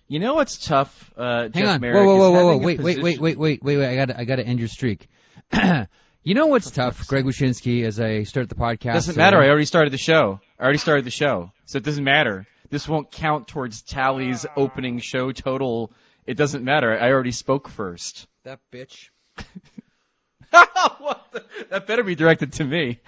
You know what's tough, Hang Jeff on. Merrick, Whoa. is Wait. I gotta end your streak. You know what's tough, Greg Wyshynski, as I start the podcast? Doesn't matter. I already started the show. So it doesn't matter. This won't count towards Tally's opening show total. It doesn't matter. I already spoke first. That bitch. That better be directed to me.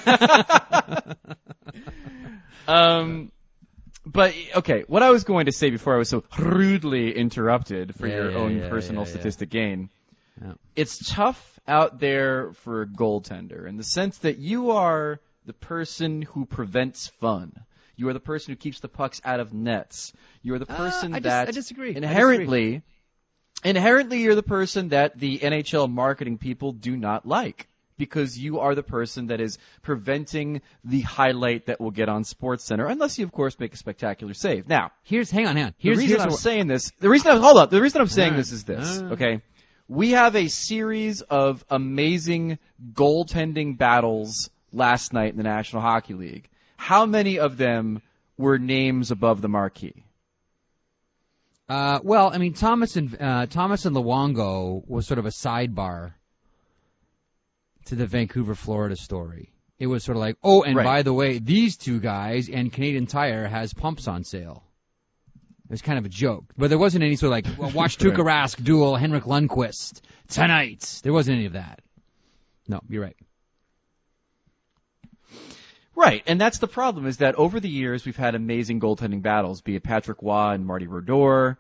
But, okay, what I was going to say before I was so rudely interrupted for your own personal statistic gain, it's tough out there for a goaltender in the sense that you are the person who prevents fun. You are the person who keeps the pucks out of nets. You are the person I disagree. Inherently, you're the person that the NHL marketing people do not like. Because you are the person that is preventing the highlight that will get on SportsCenter, unless you, of course, make a spectacular save. Now, hang on. The reason I'm saying this is this, okay? We have a series of amazing goaltending battles last night in the National Hockey League. How many of them were names above the marquee? Well, I mean, Thomas and Luongo was sort of a sidebar to the Vancouver, Florida story. It was sort of like, by the way, these two guys and Canadian Tire has pumps on sale. It was kind of a joke. But there wasn't any sort of like, watch Tuukka Rask duel Henrik Lundqvist tonight. There wasn't any of that. No, you're right. Right, and that's the problem, is that over the years we've had amazing goaltending battles, be it Patrick Waugh and Marty Brodeur,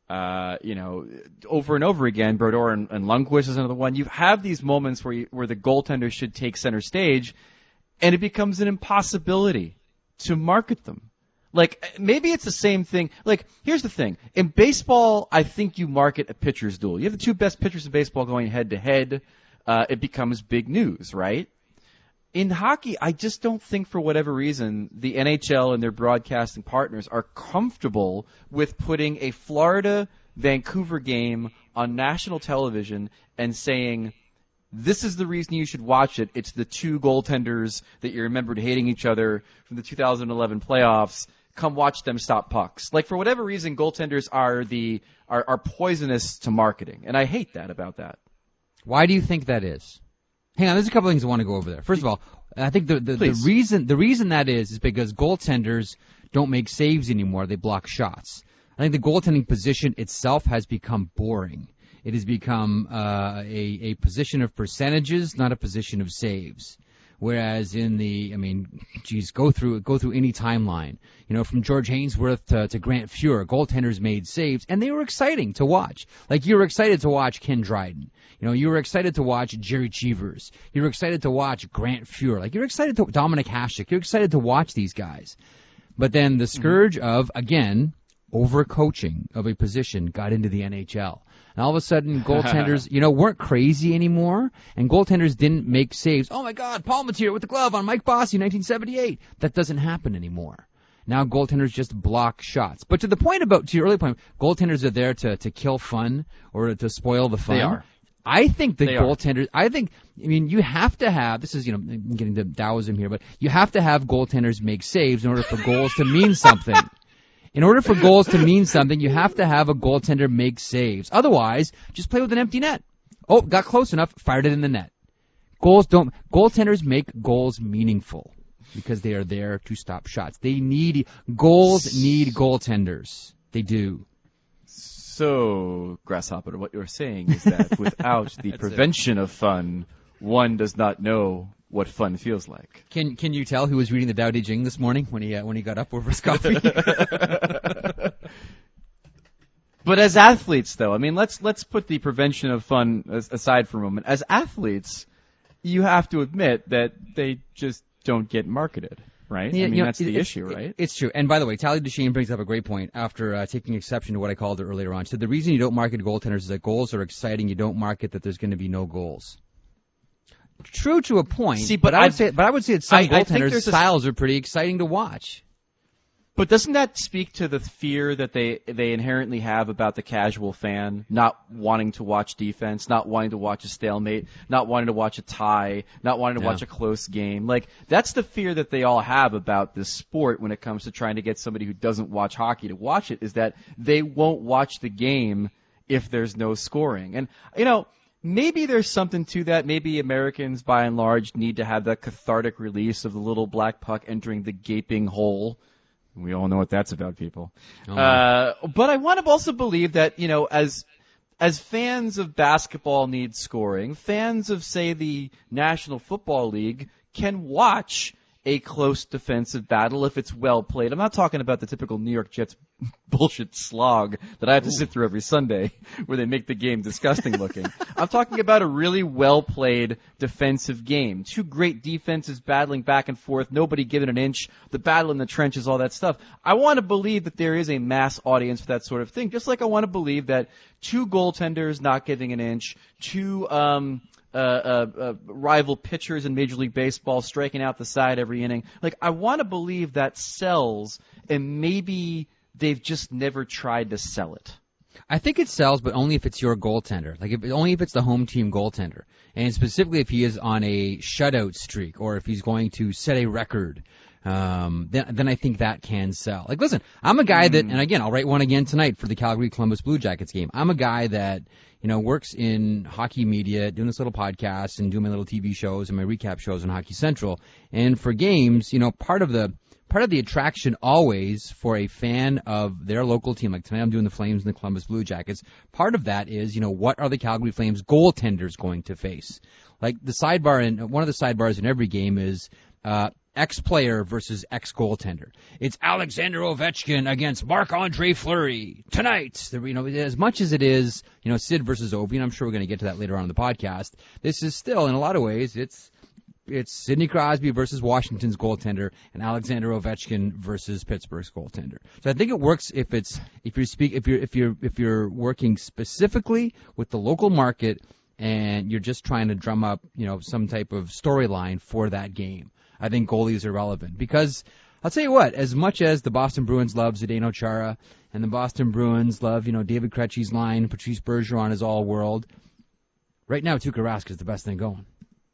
over and over again. Brodeur and Lundqvist is another one. You have these moments where the goaltender should take center stage, and it becomes an impossibility to market them. Like, maybe it's the same thing. Like, here's the thing. In baseball, I think you market a pitcher's duel. You have the two best pitchers in baseball going head-to-head. It becomes big news, right? In hockey, I just don't think, for whatever reason, the NHL and their broadcasting partners are comfortable with putting a Florida-Vancouver game on national television and saying, this is the reason you should watch it. It's the two goaltenders that you remembered hating each other from the 2011 playoffs. Come watch them stop pucks. Like, for whatever reason, goaltenders are poisonous to marketing, and I hate that about that. Why do you think that is? Hang on, there's a couple things I want to go over there. First of all, I think the reason that is because goaltenders don't make saves anymore. They block shots. I think the goaltending position itself has become boring. It has become a position of percentages, not a position of saves. Whereas go through any timeline. From George Hainsworth to Grant Fuhr, goaltenders made saves, and they were exciting to watch. Like, you were excited to watch Ken Dryden. You were excited to watch Jerry Cheevers. You were excited to watch Grant Fuhr. Like, you're excited to Dominic Hasek. You're excited to watch these guys. But then the scourge of, again, overcoaching of a position got into the NHL. And all of a sudden, goaltenders, weren't crazy anymore, and goaltenders didn't make saves. Oh, my God, Palmateer with the glove on Mike Bossy, 1978. That doesn't happen anymore. Now goaltenders just block shots. But to your earlier point, goaltenders are there to kill fun or to spoil the fun. They are. I think goaltenders, you have to have, this is, I'm getting to Taoism here, but you have to have goaltenders make saves in order for goals to mean something. In order for goals to mean something, you have to have a goaltender make saves. Otherwise, just play with an empty net. Oh, got close enough, fired it in the net. Goaltenders make goals meaningful because they are there to stop shots. Goals need goaltenders. They do. So, Grasshopper, what you're saying is that without the prevention of fun, one does not know what fun feels like. Can you tell who was reading the Tao Te Ching this morning when he got up over his coffee? But as athletes, though, let's put the prevention of fun aside for a moment. As athletes, you have to admit that they just don't get marketed, right? Yeah, that's the issue, right? It's true. And by the way, Tally Duchesne brings up a great point after taking exception to what I called it earlier on. So the reason you don't market goaltenders is that goals are exciting. You don't market that there's going to be no goals. True to a point. See, but I would say that some goaltenders' styles are pretty exciting to watch. But doesn't that speak to the fear that they inherently have about the casual fan not wanting to watch defense, not wanting to watch a stalemate, not wanting to watch a tie, not wanting to watch a close game? Like, that's the fear that they all have about this sport when it comes to trying to get somebody who doesn't watch hockey to watch it, is that they won't watch the game if there's no scoring. And, maybe there's something to that. Maybe Americans, by and large, need to have that cathartic release of the little black puck entering the gaping hole. We all know what that's about, people. But I want to also believe that, as fans of basketball need scoring, fans of, say, the National Football League can watch a close defensive battle if it's well played. I'm not talking about the typical New York Jets bullshit slog that I have to sit through every Sunday where they make the game disgusting looking. I'm talking about a really well played defensive game. Two great defenses battling back and forth, nobody giving an inch, the battle in the trenches, all that stuff. I want to believe that there is a mass audience for that sort of thing, just like I want to believe that two goaltenders not giving an inch, two rival pitchers in Major League Baseball striking out the side every inning. Like, I want to believe that sells, and maybe they've just never tried to sell it. I think it sells, but only if it's your goaltender. Like, only if it's the home team goaltender. And specifically if he is on a shutout streak or if he's going to set a record. Then I think that can sell. Like, listen, I'm a guy that, and again, I'll write one again tonight for the Calgary Columbus Blue Jackets game. I'm a guy that, works in hockey media, doing this little podcast and doing my little TV shows and my recap shows on Hockey Central. And for games, part of the attraction always for a fan of their local team, like tonight I'm doing the Flames and the Columbus Blue Jackets, part of that is, what are the Calgary Flames goaltenders going to face? Like the sidebar, one of the sidebars in every game is, ex-player versus ex-goaltender. It's Alexander Ovechkin against Marc-Andre Fleury tonight. As much as it is, Sid versus Ovi, and I'm sure we're going to get to that later on in the podcast, this is still, in a lot of ways, it's Sidney Crosby versus Washington's goaltender and Alexander Ovechkin versus Pittsburgh's goaltender. So I think it works if you're working specifically with the local market and you're just trying to drum up, some type of storyline for that game. I think goalies are relevant because I'll tell you what, as much as the Boston Bruins love Zdeno Chara and the Boston Bruins love, David Krejci's line, Patrice Bergeron is all world, right now Tuukka Rask is the best thing going.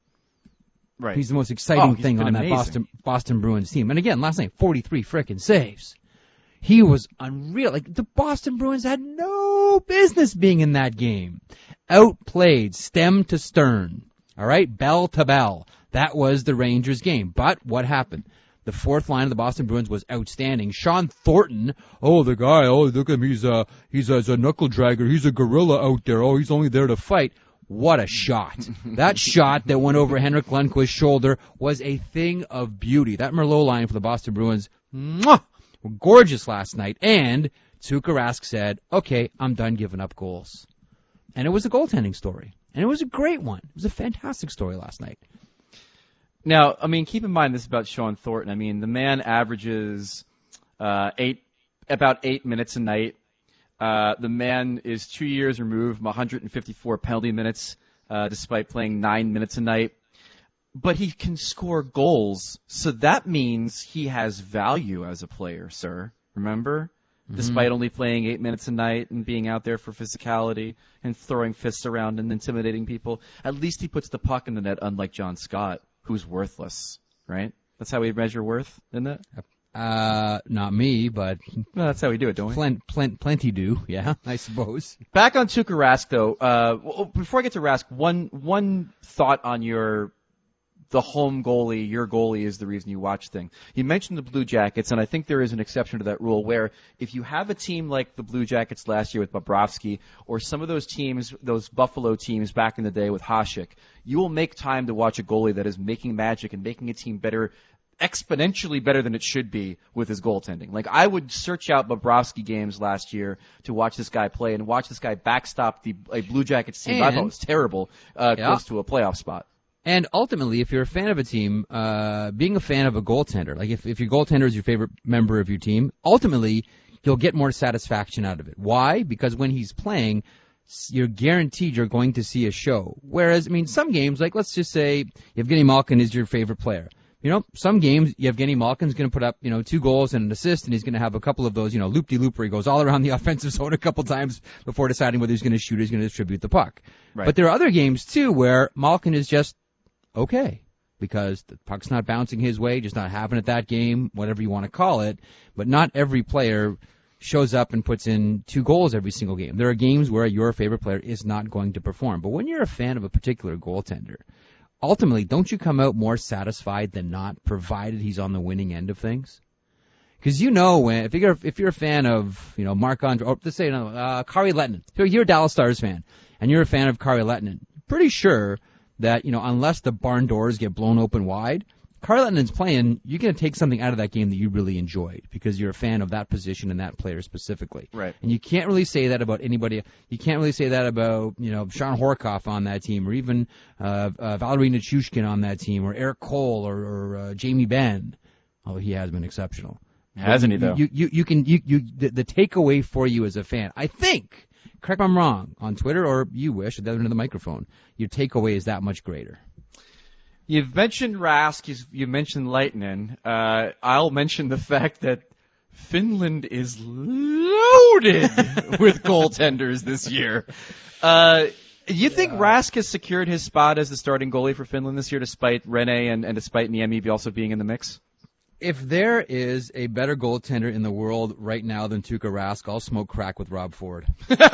Right. He's the most exciting thing on that Boston Bruins team. And again, last night, 43 frickin' saves. He was unreal. Like, the Boston Bruins had no business being in that game. Outplayed, stem to stern. All right? Bell to bell. That was the Rangers game. But what happened? The fourth line of the Boston Bruins was outstanding. Sean Thornton, the guy, look at him, he's a knuckle dragger, he's a gorilla out there, he's only there to fight. What a shot. That shot that went over Henrik Lundqvist's shoulder was a thing of beauty. That Merlot line for the Boston Bruins, were gorgeous last night. And Tuukka Rask said, okay, I'm done giving up goals. And it was a goaltending story. And it was a great one. It was a fantastic story last night. Now, keep in mind this about Sean Thornton. The man averages about 8 minutes a night. The man is 2 years removed from 154 penalty minutes, despite playing 9 minutes a night. But he can score goals, so that means he has value as a player, sir. Remember? Mm-hmm. Despite only playing 8 minutes a night and being out there for physicality and throwing fists around and intimidating people, at least he puts the puck in the net, unlike John Scott, who's worthless, right? That's how we measure worth, isn't it? Not me, but well, that's how we do it, don't we? Plenty do, yeah, I suppose. Back on Tuukka Rask, though. Before I get to Rask, one thought on the home goalie, your goalie is the reason you watch thing. You mentioned the Blue Jackets, and I think there is an exception to that rule where if you have a team like the Blue Jackets last year with Bobrovsky, or some of those teams, those Buffalo teams back in the day with Hasek, you will make time to watch a goalie that is making magic and making a team better, exponentially better than it should be with his goaltending. Like, I would search out Bobrovsky games last year to watch this guy play and watch this guy backstop a Blue Jackets team I thought was terrible, close to a playoff spot. And ultimately, if you're a fan of a team, being a fan of a goaltender, like if your goaltender is your favorite member of your team, ultimately you'll get more satisfaction out of it. Why? Because when he's playing, you're guaranteed you're going to see a show. Whereas, some games, like let's just say Evgeny Malkin is your favorite player. some games Evgeny Malkin's going to put up, 2 goals and an assist, and he's going to have a couple of those, loop-de-loop where he goes all around the offensive zone a couple times before deciding whether he's going to shoot or he's going to distribute the puck. Right. But there are other games, too, where Malkin is just okay because the puck's not bouncing his way, just not having it that game, whatever you want to call it. But not every player shows up and puts in 2 goals every single game. There are games where your favorite player is not going to perform. But when you're a fan of a particular goaltender, ultimately, don't you come out more satisfied than not, provided he's on the winning end of things? Because if you're a fan of Marc-Andre, or let's say Kari Lehtinen, so you're a Dallas Stars fan and you're a fan of Kari Lehtinen, pretty sure that unless the barn doors get blown open wide, Kari Lehtinen's playing, you're going to take something out of that game that you really enjoyed because you're a fan of that position and that player specifically. Right. And you can't really say that about anybody. You can't really say that about, Sean Horkoff on that team or even Valery Nichushkin on that team or Eric Cole or Jamie Benn, although he has been exceptional. Hasn't he, though? The takeaway for you as a fan, I think, correct me if I'm wrong, on Twitter or you wish, at the other end of the microphone, your takeaway is that much greater. You've mentioned Rask. You mentioned Lehtinen. I'll mention the fact that Finland is loaded with goaltenders this year. You think Rask has secured his spot as the starting goalie for Finland this year, despite Rene and despite Niemi also being in the mix? If there is a better goaltender in the world right now than Tuukka Rask, I'll smoke crack with Rob Ford.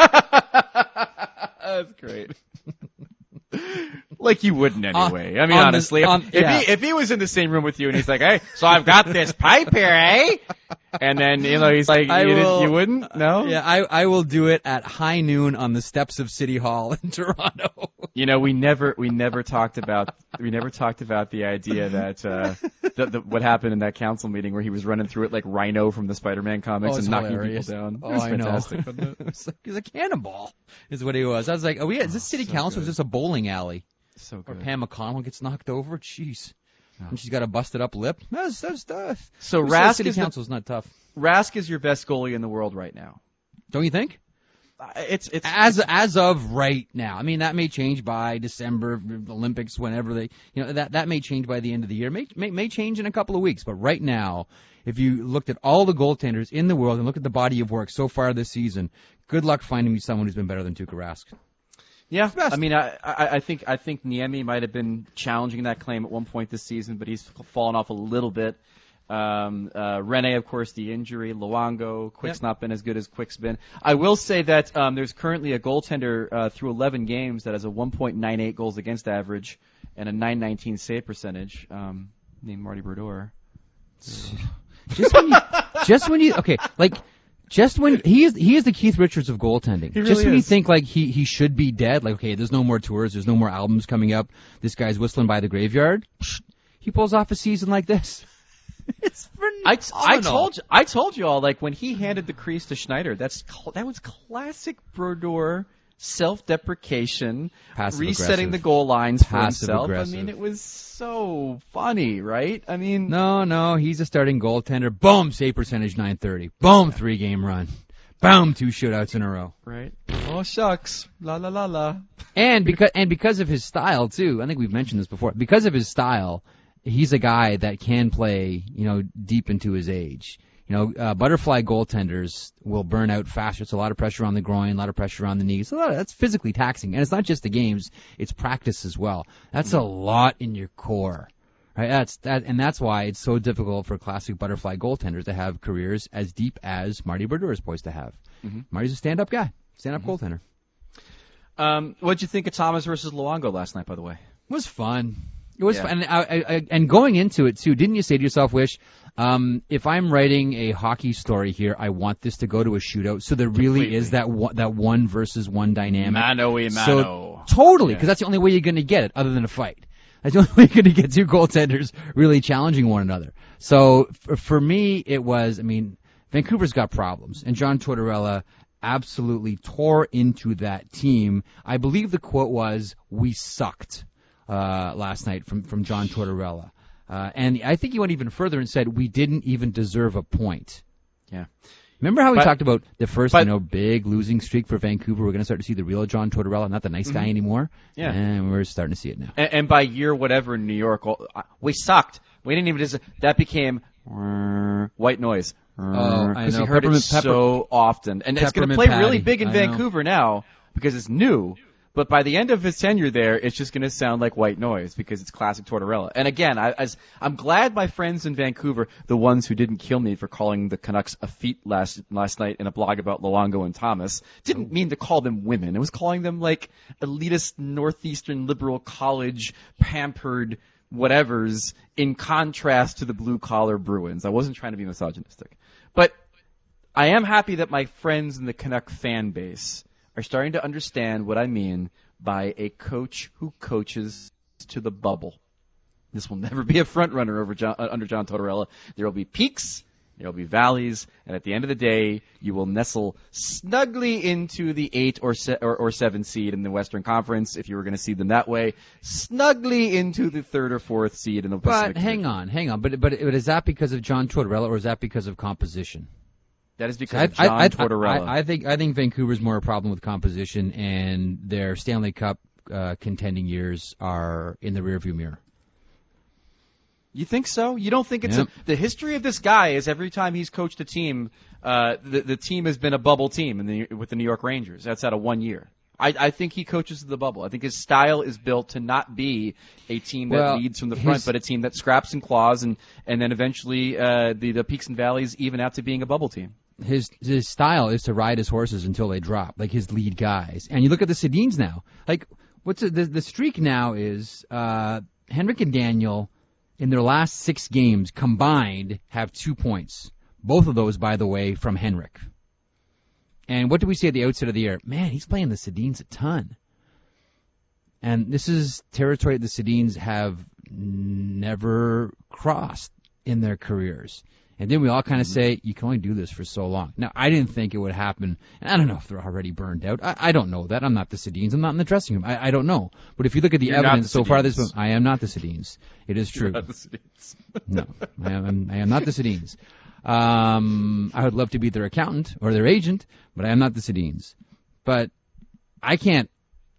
That's great. Like you wouldn't anyway. Honestly, if he was in the same room with you and he's like, hey, so I've got this pipe here, eh? And then, he's like, you wouldn't? No? Yeah, I will do it at high noon on the steps of City Hall in Toronto. We never talked about the idea that, what happened in that council meeting where he was running through it like Rhino from the Spider-Man comics and knocking people down. Oh, I know. He's a cannonball is what he was. I was like, is this City Council or is this a bowling alley? So good. Or Pam McConnell gets knocked over? Jeez. Oh. And she's got a busted up lip. That's tough. So Rask City Council's not tough. Rask is your best goalie in the world right now. Don't you think? It's as of right now. That may change by December, Olympics, whenever they, that may change by the end of the year. May change in a couple of weeks. But right now, if you looked at all the goaltenders in the world and look at the body of work so far this season, good luck finding me someone who's been better than Tuukka Rask. Yeah, I think Niemi might have been challenging that claim at one point this season, but he's fallen off a little bit. Rene, of course, the injury. Luongo, Quick's not been as good as Quick's been. I will say that there's currently a goaltender through 11 games that has a 1.98 goals against average and a .919 save percentage, named Marty Brodeur. Just when he is the Keith Richards of goaltending. He really just when you is. think like he should be dead, like okay, there's no more tours, there's no more albums coming up. This guy's whistling by the graveyard. He pulls off a season like this. It's phenomenal. I told you all, like when he handed the crease to Schneider, that was classic Brodeur self-deprecation, resetting the goal lines for himself. It was so funny, right? No, he's a starting goaltender. Boom, save percentage 930. Boom, 3-game run. Boom, 2 shutouts in a row. Right. Oh shucks, la la la la. And because of his style too, I think we've mentioned this before. Because of his style, he's a guy that can play, deep into his age. Butterfly goaltenders will burn out faster. It's a lot of pressure on the groin, a lot of pressure on the knees. That's physically taxing. And it's not just the games, it's practice as well. That's a lot in your core. Right? That's why it's so difficult for classic butterfly goaltenders to have careers as deep as Marty Brodeur is poised to have. Mm-hmm. Marty's a stand-up guy, stand-up goaltender. What'd you think of Thomas versus Luongo last night, by the way? It was fun. It was fun. And going into it, too, didn't you say to yourself, Wish, if I'm writing a hockey story here, I want this to go to a shootout, so there really is that one versus one dynamic. Mano-y-mano. So, totally, because that's the only way you're going to get it, other than a fight. That's the only way you're going to get 2 goaltenders really challenging one another. So, for me, it was, Vancouver's got problems, and John Tortorella absolutely tore into that team. I believe the quote was, "We sucked." Last night from John Tortorella. And I think he went even further and said, we didn't even deserve a point. Yeah. Remember how we talked about the first, big losing streak for Vancouver? We're going to start to see the real John Tortorella, not the nice guy anymore. Yeah. And we're starting to see it now. And by year whatever in New York, we sucked. We didn't even that became white noise. I Because know. you heard it so often. And it's going to play really big in Vancouver now because it's new. But by the end of his tenure there, it's just going to sound like white noise because it's classic Tortorella. And again, I'm glad my friends in Vancouver, the ones who didn't kill me for calling the Canucks a feat last night in a blog about Luongo and Thomas, didn't mean to call them women. It was calling them like elitist Northeastern liberal college pampered whatevers in contrast to the blue-collar Bruins. I wasn't trying to be misogynistic. But I am happy that my friends in the Canuck fan base are starting to understand what I mean by a coach who coaches to the bubble. This will never be a front runner under John Tortorella. There will be peaks, there will be valleys, and at the end of the day, you will nestle snugly into the 8 or 7 seed in the Western Conference, if you were going to see them that way, snugly into the 3rd or 4th seed in the Pacific. But hang on. But is that because of John Tortorella or is that because of composition? That is because of John Tortorella. I think Vancouver's more a problem with composition, and their Stanley Cup contending years are in the rearview mirror. You think so? You don't think it's the history of this guy is every time he's coached a team, the team has been a bubble team with the New York Rangers. That's out of 1 year. I think he coaches the bubble. I think his style is built to not be a team that leads from the front, but a team that scraps and claws, and then eventually the peaks and valleys even out to being a bubble team. His style is to ride his horses until they drop, like his lead guys. And you look at the Sedins now. Like, the streak now is Henrik and Daniel in their last 6 games combined have 2 points. Both of those, by the way, from Henrik. And what did we say at the outset of the year? Man, he's playing the Sedins a ton. And this is territory the Sedins have never crossed in their careers. And then we all kind of say, you can only do this for so long. Now, I didn't think it would happen. And I don't know if they're already burned out. I don't know that. I'm not the Sedins. I'm not in the dressing room. I don't know. But if you look at the evidence so far, I am not the Sedins. It is true. You're not the Sedins. No, I am not the Sedins. I would love to be their accountant or their agent, but I am not the Sedins. But I can't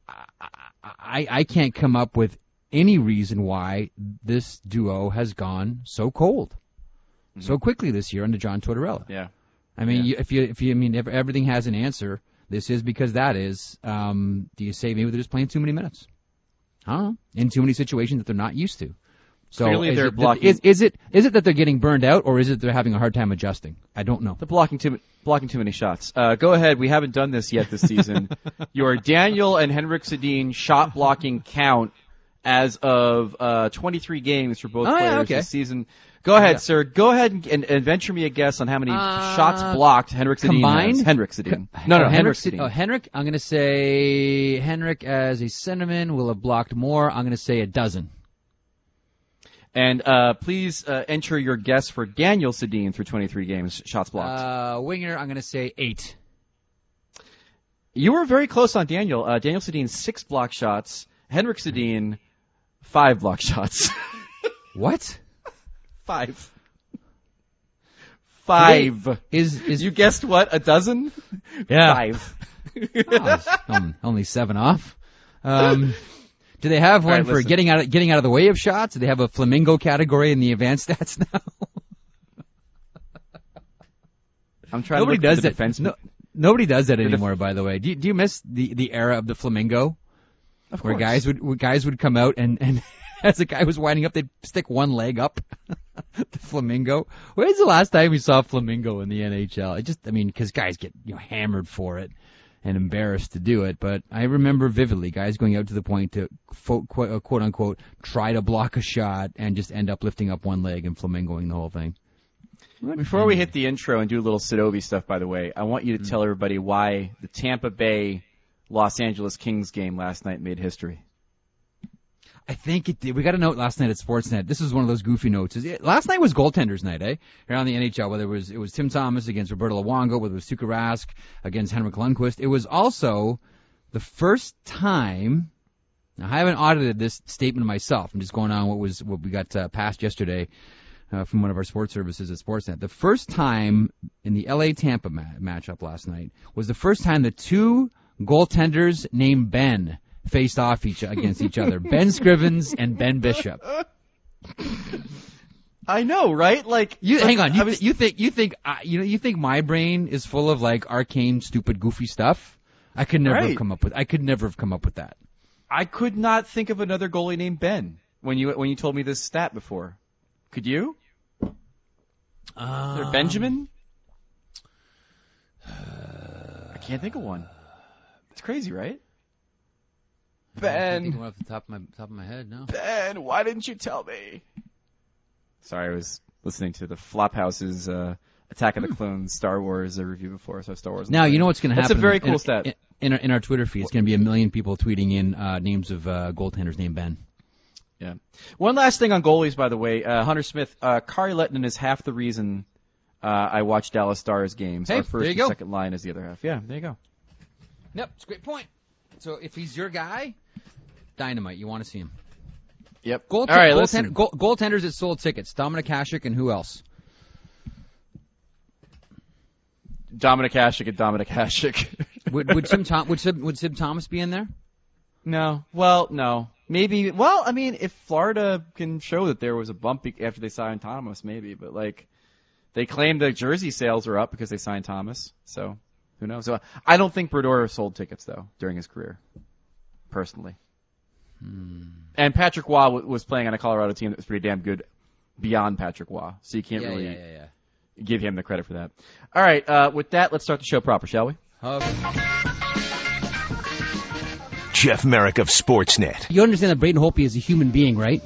come up with any reason why this duo has gone so cold so quickly this year under John Tortorella. Yeah. I mean, if everything has an answer, this is because that is. Do you say maybe they're just playing too many minutes? I don't know. In too many situations that they're not used to. So clearly they're blocking. Is it that they're getting burned out, or is it they're having a hard time adjusting? I don't know. They're blocking too many shots. Go ahead. We haven't done this yet this season. Your Daniel and Henrik Sedin shot blocking count as of 23 games for both players this season. Go ahead, sir. Go ahead and venture me a guess on how many shots blocked Henrik Sedin combined? has. Henrik Sedin. No, Henrik Sedin. Henrik, I'm going to say Henrik as a centerman will have blocked more. I'm going to say 12. And please enter your guess for Daniel Sedin through 23 games, shots blocked. Winger, I'm going to say 8. You were very close on Daniel. Daniel Sedin, 6 block shots. Henrik Sedin, 5 block shots. What? 5. Is you guessed what? 12? Yeah. 5. Only 7 off. Do they have one for getting out of the way of shots? Do they have a flamingo category in the advanced stats now? I'm trying to look at the defense. Nobody does that anymore, by the way. Do you miss the era of the flamingo? Of course. Where guys would come out and as the guy was winding up, they'd stick one leg up. The flamingo. When's the last time we saw flamingo in the NHL? Because guys get hammered for it and embarrassed to do it. But I remember vividly guys going out to the point to quote unquote try to block a shot and just end up lifting up one leg and flamingoing the whole thing. Before we hit the intro and do a little Sidovi stuff, by the way, I want you to tell everybody why the Tampa Bay Los Angeles Kings game last night made history. I think it did. We got a note last night at Sportsnet. This is one of those goofy notes. Last night was goaltenders night, here on the NHL. Whether it was Tim Thomas against Roberto Luongo, whether it was Tuukka Rask against Henrik Lundqvist. It was also the first time. Now, I haven't audited this statement myself. I'm just going on what we got passed yesterday from one of our sports services at Sportsnet. The first time in the LA-Tampa matchup last night was the first time the two goaltenders named Ben faced off against each other. Ben Scrivens and Ben Bishop. I know, right? Like, hang on. You think my brain is full of like arcane, stupid, goofy stuff? I could never have come up with that. I could not think of another goalie named Ben when you told me this stat before. Could you? Is there Benjamin? I can't think of one. It's crazy, right? Ben. I can't think of one off the top of my head. No. Ben, why didn't you tell me? Sorry, I was listening to the Flophouse's Attack of the Clones Star Wars review before, so Star Wars. Now you know what's going to happen. That's a very cool stat. In our Twitter feed, it's going to be 1 million people tweeting in names of goaltenders named Ben. Yeah. One last thing on goalies, by the way. Hunter Smith, Kari Lehtinen is half the reason I watch Dallas Stars games. Hey, Our first there you and go. second line is the other half. Yeah, there you go. Yep, it's a great point. So if he's your guy, dynamite. You want to see him. Yep. All right, listen. Goaltenders that sold tickets. Dominik Hasek and who else? Dominik Hasek and Dominik Hasek. Would Sim Thomas be in there? No. Well, no. Maybe. Well, I mean, if Florida can show that there was a bump after they signed Thomas, maybe. But like, they claim the jersey sales are up because they signed Thomas. So who knows? So I don't think Brodeur sold tickets though during his career, personally. And Patrick Waugh was playing on a Colorado team that was pretty damn good beyond Patrick Waugh, so you can't really give him the credit for that. All right, with that, let's start the show proper, shall we? Okay. Jeff Merrick of Sportsnet. You understand that Braden Holtby is a human being, right?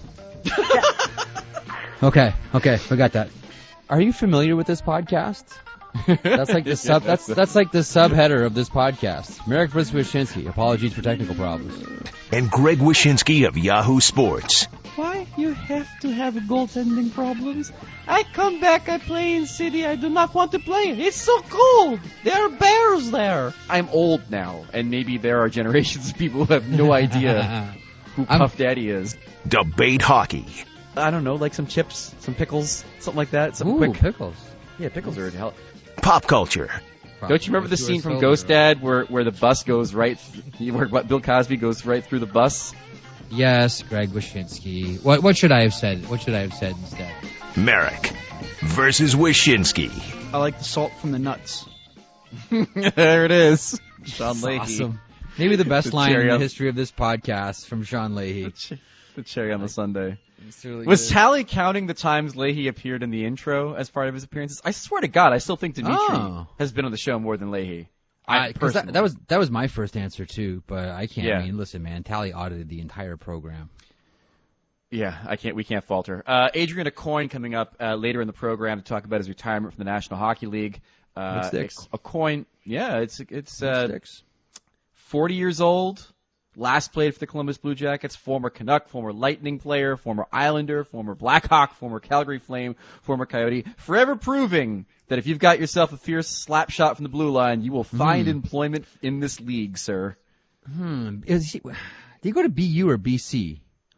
Okay, I got that. Are you familiar with this podcast? That's like the sub. That's like the subheader of this podcast. Merrick vs. Wyshynski. Apologies for technical problems. And Greg Wyshynski of Yahoo Sports. Why you have to have goaltending problems? I come back, I play in city, I do not want to play. It's so cold. There are bears there. I'm old now, and maybe there are generations of people who have no idea who Puff Daddy is. Debate hockey. I don't know, like some chips, some pickles, something like that. Something quick. Pickles. Yeah, pickles are hell. Pop culture. Don't you remember the scene from Ghost Dad where the bus goes right, where Bill Cosby goes right through the bus? Yes, Greg Wyshynski. What should I have said? What should I have said instead? Merrick versus Wyshynski. I like the salt from the nuts. There it is. Sean Leahy. Awesome. Maybe the best line in the history of this podcast from Sean Leahy. The cherry on the sundae. Really was Tally counting the times Leahy appeared in the intro as part of his appearances? I swear to God, I still think Dimitri has been on the show more than Leahy. That was my first answer too, but I can't. Yeah. I mean, listen, man, Tally audited the entire program. Yeah, we can't falter. Adrian Aucoin coming up later in the program to talk about his retirement from the National Hockey League. Aucoin, yeah, it's 40 years old. Last played for the Columbus Blue Jackets, former Canuck, former Lightning player, former Islander, former Blackhawk, former Calgary Flame, former Coyote, forever proving that if you've got yourself a fierce slap shot from the blue line, you will find employment in this league, sir. Did he go to BU or BC?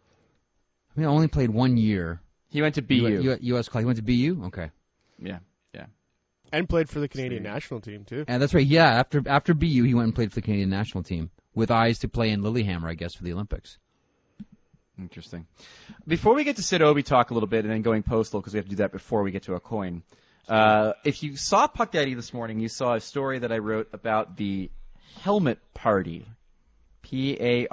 I mean, I only played 1 year. He went to BU. U.S. College. He went to BU? Okay. Yeah. And played for the Canadian national team, too. And that's right. Yeah, after BU, he went and played for the Canadian national team with eyes to play in Lillehammer, I guess, for the Olympics. Interesting. Before we get to Sid Obi talk a little bit and then going postal, because we have to do that before we get to Aucoin, if you saw Puck Daddy this morning, you saw a story that I wrote about the helmet party. Pardy.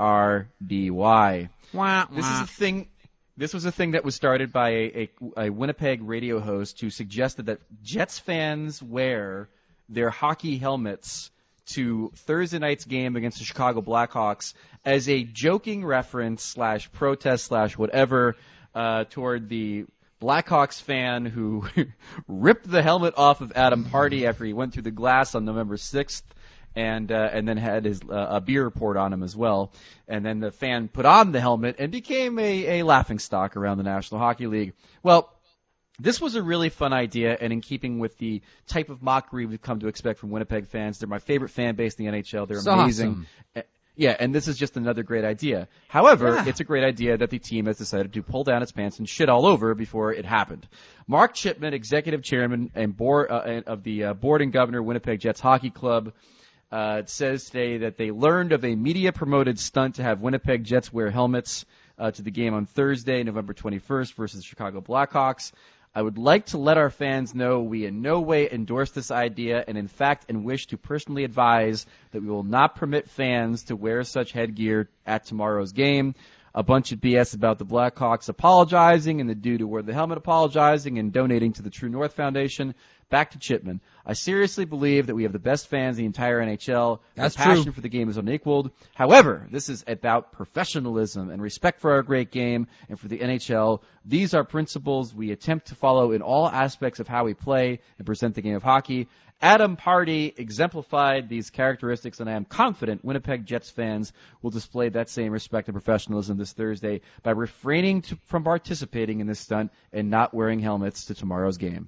This was a thing that was started by a Winnipeg radio host who suggested that Jets fans wear their hockey helmets to Thursday night's game against the Chicago Blackhawks as a joking reference / protest / whatever toward the Blackhawks fan who ripped the helmet off of Adam Pardy after he went through the glass on November 6th. And then had his a beer poured on him as well. And then the fan put on the helmet and became a laughingstock around the National Hockey League. Well, this was a really fun idea, and in keeping with the type of mockery we've come to expect from Winnipeg fans. They're my favorite fan base in the NHL. They're amazing. Awesome. Yeah, and this is just another great idea. However, It's a great idea that the team has decided to pull down its pants and shit all over before it happened. Mark Chipman, executive chairman and board of the board and governor Winnipeg Jets Hockey Club, it says today that they learned of a media-promoted stunt to have Winnipeg Jets wear helmets to the game on Thursday, November 21st versus the Chicago Blackhawks. I would like to let our fans know we in no way endorse this idea and in fact and wish to personally advise that we will not permit fans to wear such headgear at tomorrow's game. A bunch of BS about the Blackhawks apologizing and the dude who wore the helmet apologizing and donating to the True North Foundation. Back to Chipman. I seriously believe that we have the best fans in the entire NHL. That's the passion true. for the game is unequaled. However, this is about professionalism and respect for our great game and for the NHL. These are principles we attempt to follow in all aspects of how we play and present the game of hockey. Adam Pardy exemplified these characteristics, and I am confident Winnipeg Jets fans will display that same respect and professionalism this Thursday by refraining from participating in this stunt and not wearing helmets to tomorrow's game.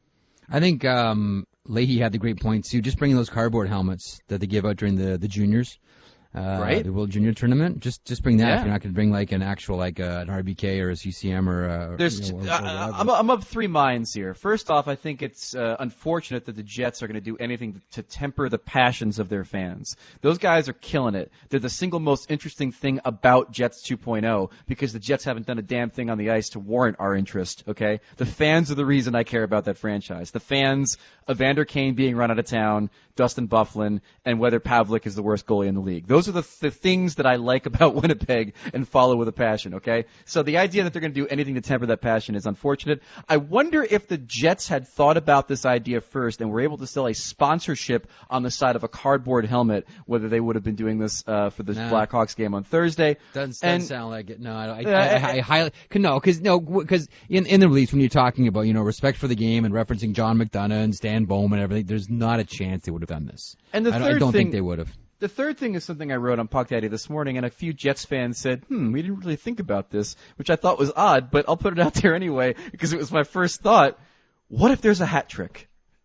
I think Leahy had the great point, too. Just bringing those cardboard helmets that they give out during the juniors. Right. The World Junior Tournament. Just bring that. Yeah. If you're not going to bring like an actual like an RBK or a CCM or There's, I'm of three minds here. First off, I think it's unfortunate that the Jets are going to do anything to temper the passions of their fans. Those guys are killing it. They're the single most interesting thing about Jets 2.0 because the Jets haven't done a damn thing on the ice to warrant our interest, okay? The fans are the reason I care about that franchise. The fans, Evander Kane being run out of town, Dustin Byfuglien, and whether Pavlik is the worst goalie in the league. Those are the things that I like about Winnipeg and follow with a passion, okay? So the idea that they're going to do anything to temper that passion is unfortunate. I wonder if the Jets had thought about this idea first and were able to sell a sponsorship on the side of a cardboard helmet, whether they would have been doing this for the Blackhawks game on Thursday. Doesn't sound like it. No, I highly because in the release when you're talking about respect for the game and referencing John McDonough and Stan Bowman and everything, there's not a chance they would have done this. And I don't think they would have. The third thing is something I wrote on Puck Daddy this morning, and a few Jets fans said, we didn't really think about this, which I thought was odd, but I'll put it out there anyway, because it was my first thought. What if there's a hat trick?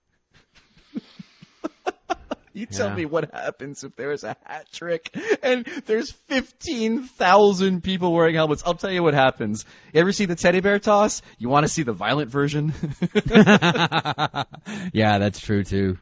You tell me what happens if there's a hat trick and there's 15,000 people wearing helmets. I'll tell you what happens. You ever see the teddy bear toss? You want to see the violent version? Yeah, that's true too.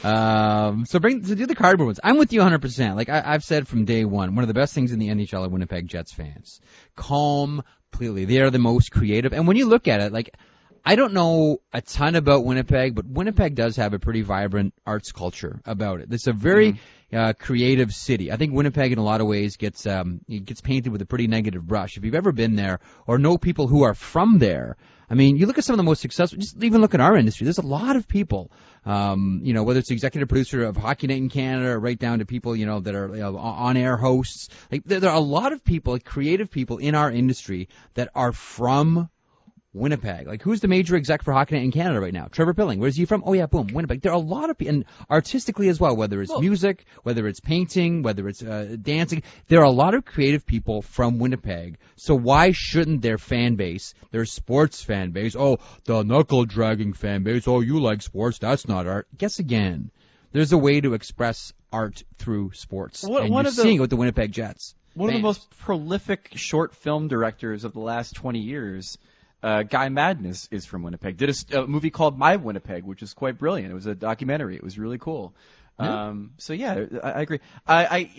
So do the cardboard ones. I'm with you 100%. Like I've said from day one of the best things in the NHL are Winnipeg Jets fans. Completely. They are the most creative. And when you look at it, like, I don't know a ton about Winnipeg, but Winnipeg does have a pretty vibrant arts culture about it. It's a very creative city. I think Winnipeg, in a lot of ways, gets painted with a pretty negative brush. If you've ever been there or know people who are from there, I mean, you look at some of the most successful. Just even look at our industry. There's a lot of people, whether it's the executive producer of Hockey Night in Canada, or right down to people, that are on-air hosts. Like there are a lot of people, like creative people in our industry that are from Winnipeg. Like, who's the major exec for Hockey Night in Canada right now? Trevor Pilling. Where's he from? Oh, yeah, boom, Winnipeg. There are a lot of people, and artistically as well, whether it's music, whether it's painting, whether it's dancing. There are a lot of creative people from Winnipeg. So why shouldn't their fan base, their sports fan base, the knuckle-dragging fan base, you like sports, that's not art. Guess again. There's a way to express art through sports. And you're seeing it with the Winnipeg Jets. One of the most prolific short film directors of the last 20 years, Guy Madness, is from Winnipeg. Did a movie called My Winnipeg, which is quite brilliant. It was a documentary. It was really cool. Yeah. So yeah, I agree. I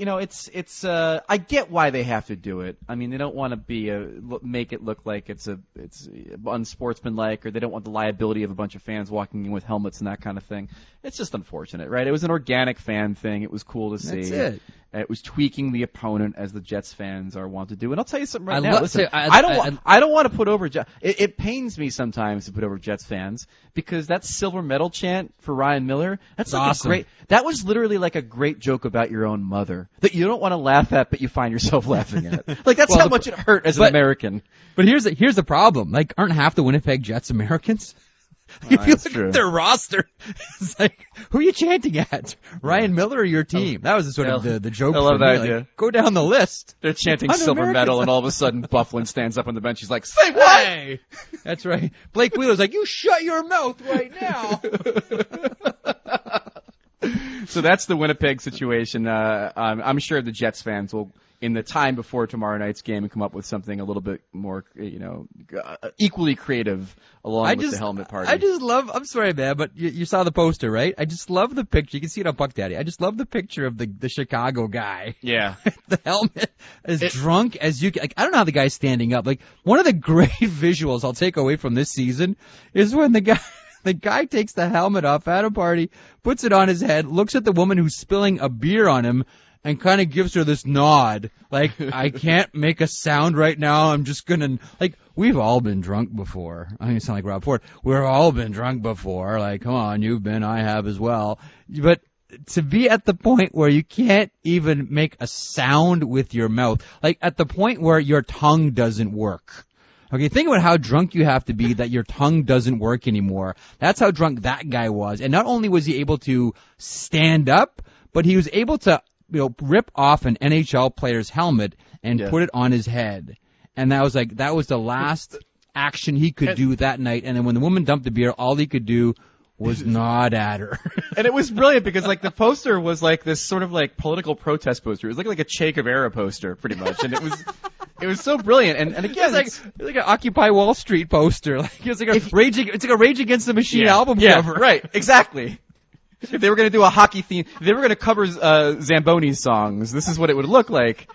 get why they have to do it. I mean, they don't want to make it look like it's unsportsmanlike, or they don't want the liability of a bunch of fans walking in with helmets and that kind of thing. It's just unfortunate, right? It was an organic fan thing. It was cool to see. That's it. It was tweaking the opponent, as the Jets fans are wont to do. And I'll tell you something right now. now. Listen, I don't want to put over Jets. It pains me sometimes to put over Jets fans, because that silver medal chant for Ryan Miller, that's like awesome. that was literally like a great joke about your own mother that you don't want to laugh at, but you find yourself laughing at. Like, that's how much it hurt as an American. But here's the problem. Like, aren't half the Winnipeg Jets Americans? If you look at their roster, it's like, who are you chanting at? Ryan Miller or your team? That was the sort of the joke. I love that idea. Like, go down the list. They're chanting silver medal, and all of a sudden Byfuglien stands up on the bench. He's like, say what? Hey! That's right. Blake Wheeler's like, you shut your mouth right now. So that's the Winnipeg situation. I'm sure the Jets fans will, in the time before tomorrow night's game, come up with something a little bit more, equally creative along with the helmet party. I'm sorry, man, but you saw the poster, right? I just love the picture. You can see it on Puck Daddy. I just love the picture of the Chicago guy. Yeah. The helmet, as drunk as you can. Like, I don't know how the guy's standing up. Like, one of the great visuals I'll take away from this season is when the guy takes the helmet off at a party, puts it on his head, looks at the woman who's spilling a beer on him, and kind of gives her this nod. Like, I can't make a sound right now. I'm just gonna, like, we've all been drunk before. I sound like Rob Ford. We've all been drunk before. Like, come on, you've been, I have as well. But to be at the point where you can't even make a sound with your mouth, like at the point where your tongue doesn't work. Okay, think about how drunk you have to be that your tongue doesn't work anymore. That's how drunk that guy was. And not only was he able to stand up, but he was able to, rip off an NHL player's helmet and put it on his head. And that was the last action he could do that night. And then when the woman dumped the beer, all he could do was nod at her. And it was brilliant because, like, the poster was like this sort of like political protest poster. It was like a Che Guevara poster, pretty much. And it was so brilliant. And again, it's like an Occupy Wall Street poster. Like, it's like a Rage Against the Machine album cover. Right, exactly. If they were going to do a hockey theme, if they were going to cover Zamboni's songs, this is what it would look like.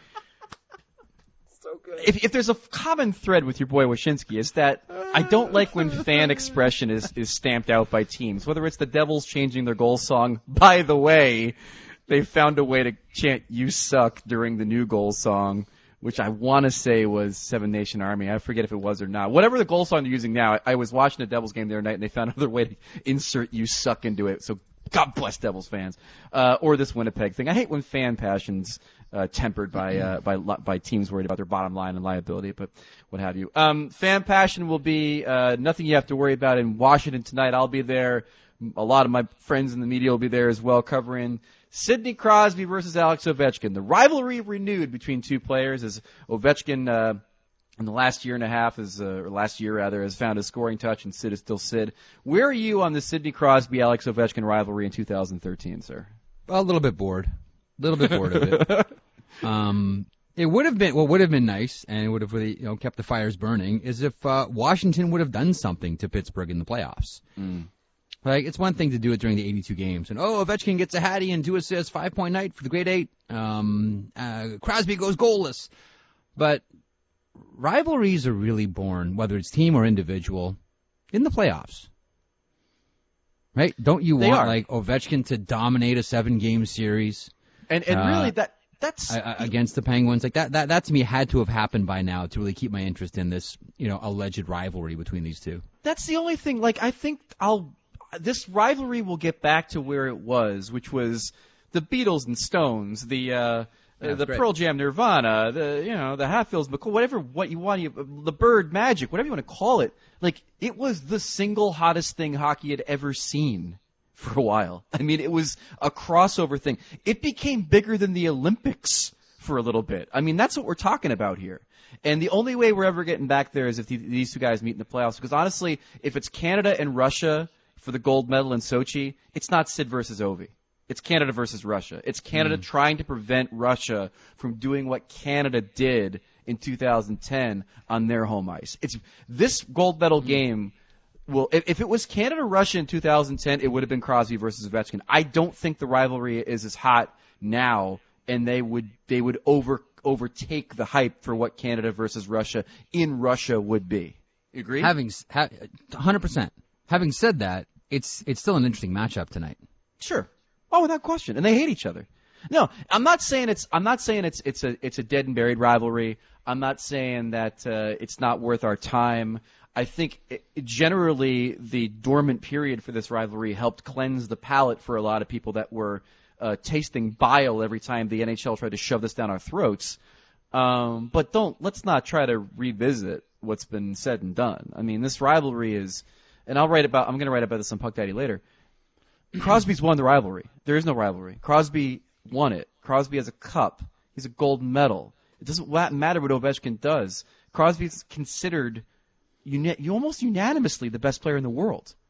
So good. If there's a common thread with your boy Wyshynski, is that I don't like when fan expression is stamped out by teams. Whether it's the Devils changing their goal song, by the way, they found a way to chant "You Suck" during the new goal song, which I want to say was Seven Nation Army. I forget if it was or not. Whatever the goal song they're using now, I was watching the Devils game the other night, and they found another way to insert "You Suck" into it. So God bless Devils fans. Or this Winnipeg thing. I hate when fan passion's tempered by teams worried about their bottom line and liability, but what have you. Fan passion will be nothing you have to worry about in Washington tonight. I'll be there. A lot of my friends in the media will be there as well, covering Sidney Crosby versus Alex Ovechkin. The rivalry renewed between two players as Ovechkin in the last year and a half, or last year rather, has found his scoring touch, and Sid is still Sid. Where are you on the Sidney Crosby-Alex Ovechkin rivalry in 2013, sir? A little bit bored. A little bit bored of it. It would have been, what would have been nice, and it would have really, kept the fires burning, is if Washington would have done something to Pittsburgh in the playoffs. Like, it's one thing to do it during the 82 games, and Ovechkin gets a hattie and 2 assists, 5-point night for the Great Eight. Crosby goes goalless. But rivalries are really born, whether it's team or individual, in the playoffs. Right? Don't you want, like, Ovechkin to dominate a 7-game series? And really, that's against the Penguins. Like, that to me had to have happened by now to really keep my interest in this, alleged rivalry between these two. That's the only thing. Like, I think this rivalry will get back to where it was, which was the Beatles and Stones, the Pearl Jam Nirvana, the Hatfields, McCoy, what you want, the Bird Magic, whatever you want to call it. Like, it was the single hottest thing hockey had ever seen for a while. I mean, it was a crossover thing. It became bigger than the Olympics for a little bit. I mean, that's what we're talking about here. And the only way we're ever getting back there is if these two guys meet in the playoffs. Because honestly, if it's Canada and Russia for the gold medal in Sochi, it's not Sid versus Ovi. It's Canada versus Russia. It's Canada trying to prevent Russia from doing what Canada did in 2010 on their home ice. It's this gold medal game. Well, if it was Canada-Russia in 2010, it would have been Crosby versus Ovechkin. I don't think the rivalry is as hot now, and they would overtake the hype for what Canada versus Russia in Russia would be. You agree? 100%. Having said that, it's still an interesting matchup tonight. Sure. Oh, without question. And they hate each other. No, I'm not saying it's a dead and buried rivalry. I'm not saying that it's not worth our time. I think generally the dormant period for this rivalry helped cleanse the palate for a lot of people that were tasting bile every time the NHL tried to shove this down our throats. But let's not try to revisit what's been said and done. I mean, this rivalry is, and I'm going to write about this on Puck Daddy later. Crosby's won the rivalry. There is no rivalry. Crosby won it. Crosby has a cup. He's a gold medal. It doesn't matter what Ovechkin does. Crosby's considered almost unanimously the best player in the world.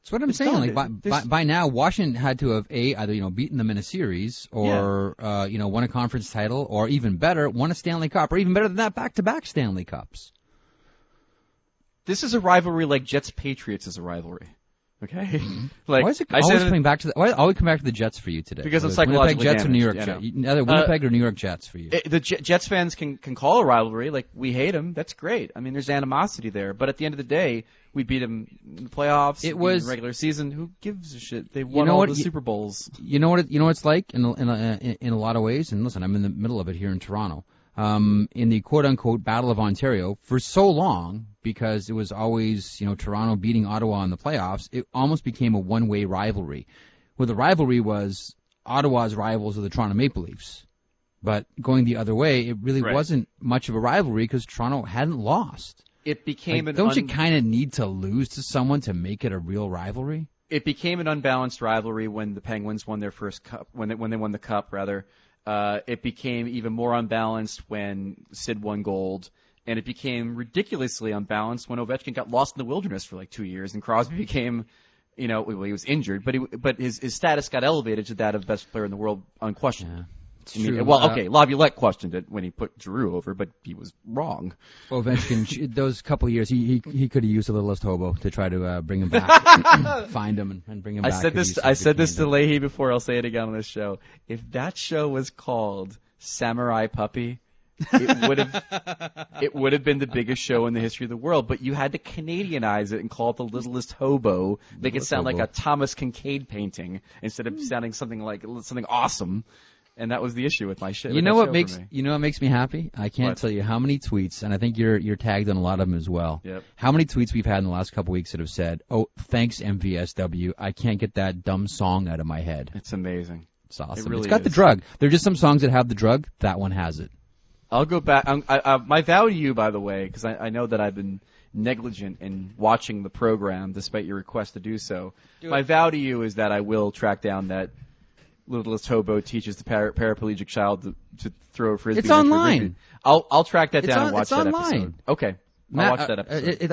That's what I'm It's saying. done. Like by now, Washington had to have either beaten them in a series or won a conference title, or even better, won a Stanley Cup, or even better than that, back-to-back Stanley Cups. This is a rivalry like Jets-Patriots is a rivalry. Okay? Like, why is it always coming back to why always come back to the Jets for you today? Because I'm Winnipeg psychologically Jets damaged, or New York you know. Jets? Either Winnipeg or New York Jets for you. The Jets fans can call a rivalry, like, we hate them. That's great. I mean, there's animosity there. But at the end of the day, we beat them in the playoffs. It was in the regular season. Who gives a shit? They won all the Super Bowls. You know what it's like in a lot of ways. And listen, I'm in the middle of it here in Toronto. In the quote-unquote Battle of Ontario, for so long, because it was always, Toronto beating Ottawa in the playoffs, it almost became a one-way rivalry. Where the rivalry was Ottawa's rivals are the Toronto Maple Leafs. But going the other way, it really wasn't much of a rivalry because Toronto hadn't lost. It became don't you kind of need to lose to someone to make it a real rivalry? It became an unbalanced rivalry when the Penguins won their first cup, when they won the cup, rather. It became even more unbalanced when Sid won gold, and it became ridiculously unbalanced when Ovechkin got lost in the wilderness for like 2 years, and Crosby became, he was injured, but his status got elevated to that of best player in the world, unquestioned. Yeah. I mean, well, okay, Laviolette questioned it when he put Giroux over, but he was wrong. Ovechkin, those couple of years, he could have used a littlest hobo to try to bring him back, find him and bring him back. I said this to Leahy before. I'll say it again on this show. If that show was called Samurai Puppy, it would have been the biggest show in the history of the world. But you had to Canadianize it and call it the Littlest Hobo, make it sound like a Thomas Kincaid painting instead of sounding something awesome. And that was the issue with my shit. You know what makes me happy? I can't tell you how many tweets, and I think you're tagged on a lot of them as well. Yep. How many tweets we've had in the last couple weeks that have said, "Oh, thanks MVSW, I can't get that dumb song out of my head." It's amazing. It's awesome. It really it's got the drug. There are just some songs that have the drug. That one has it. I'll go back. My vow to you, by the way, because I know that I've been negligent in watching the program despite your request to do so. My vow to you is that I will track down that Littlest Hobo teaches the paraplegic child to throw a frisbee. It's online. I'll track that down and watch that online. episode. Okay, I'll watch that episode.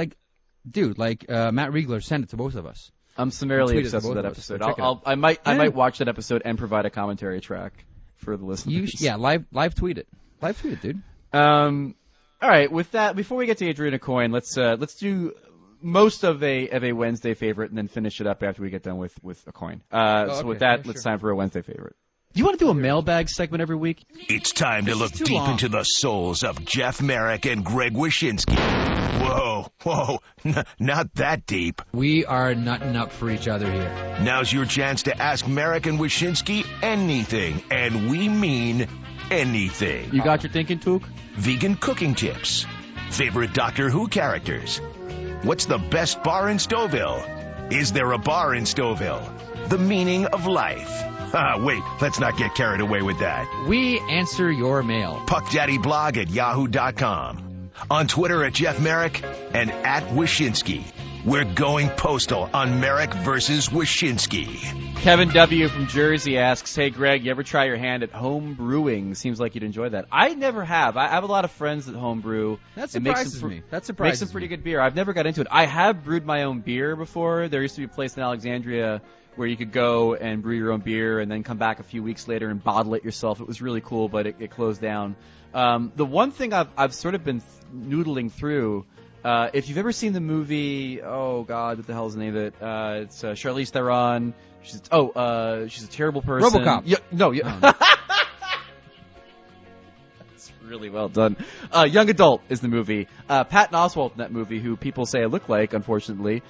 Matt Riegler sent it to both of us. I'm summarily obsessed with that episode. I might watch that episode and provide a commentary track for the listeners. Live tweet it. Live tweet it, dude. All right. With that, before we get to Adrian Aucoin, let's do most of a Wednesday favorite and then finish it up after we get done with Aucoin. So with that, let's time for a Wednesday favorite. Do you want to do a mailbag segment every week? It's time to look deep into the souls of Jeff Marek and Greg Wyshynski. Whoa, not that deep. We are nutting up for each other here. Now's your chance to ask Marek and Wyshynski anything, and we mean anything. You got your thinking, Took? Vegan cooking tips. Favorite Doctor Who characters. What's the best bar in Stouffville? Is there a bar in Stouffville? The meaning of life. Wait, let's not get carried away with that. We answer your mail. PuckDaddyBlog@yahoo.com. On Twitter @Jeff Marek and @Wyshynski. We're going postal on Marek versus Wyshynski. Kevin W. from Jersey asks, hey, Greg, you ever try your hand at home brewing? Seems like you'd enjoy that. I never have. I have a lot of friends that home brew. That surprises me. Makes some pretty good beer. I've never got into it. I have brewed my own beer before. There used to be a place in Alexandria where you could go and brew your own beer and then come back a few weeks later and bottle it yourself. It was really cool, but it closed down. The one thing I've sort of been noodling through, if you've ever seen the movie, oh God, what the hell is the name of it? It's Charlize Theron. She's a terrible person. RoboCop. That's really well done. Young Adult is the movie. Patton Oswalt in that movie, who people say I look like, unfortunately.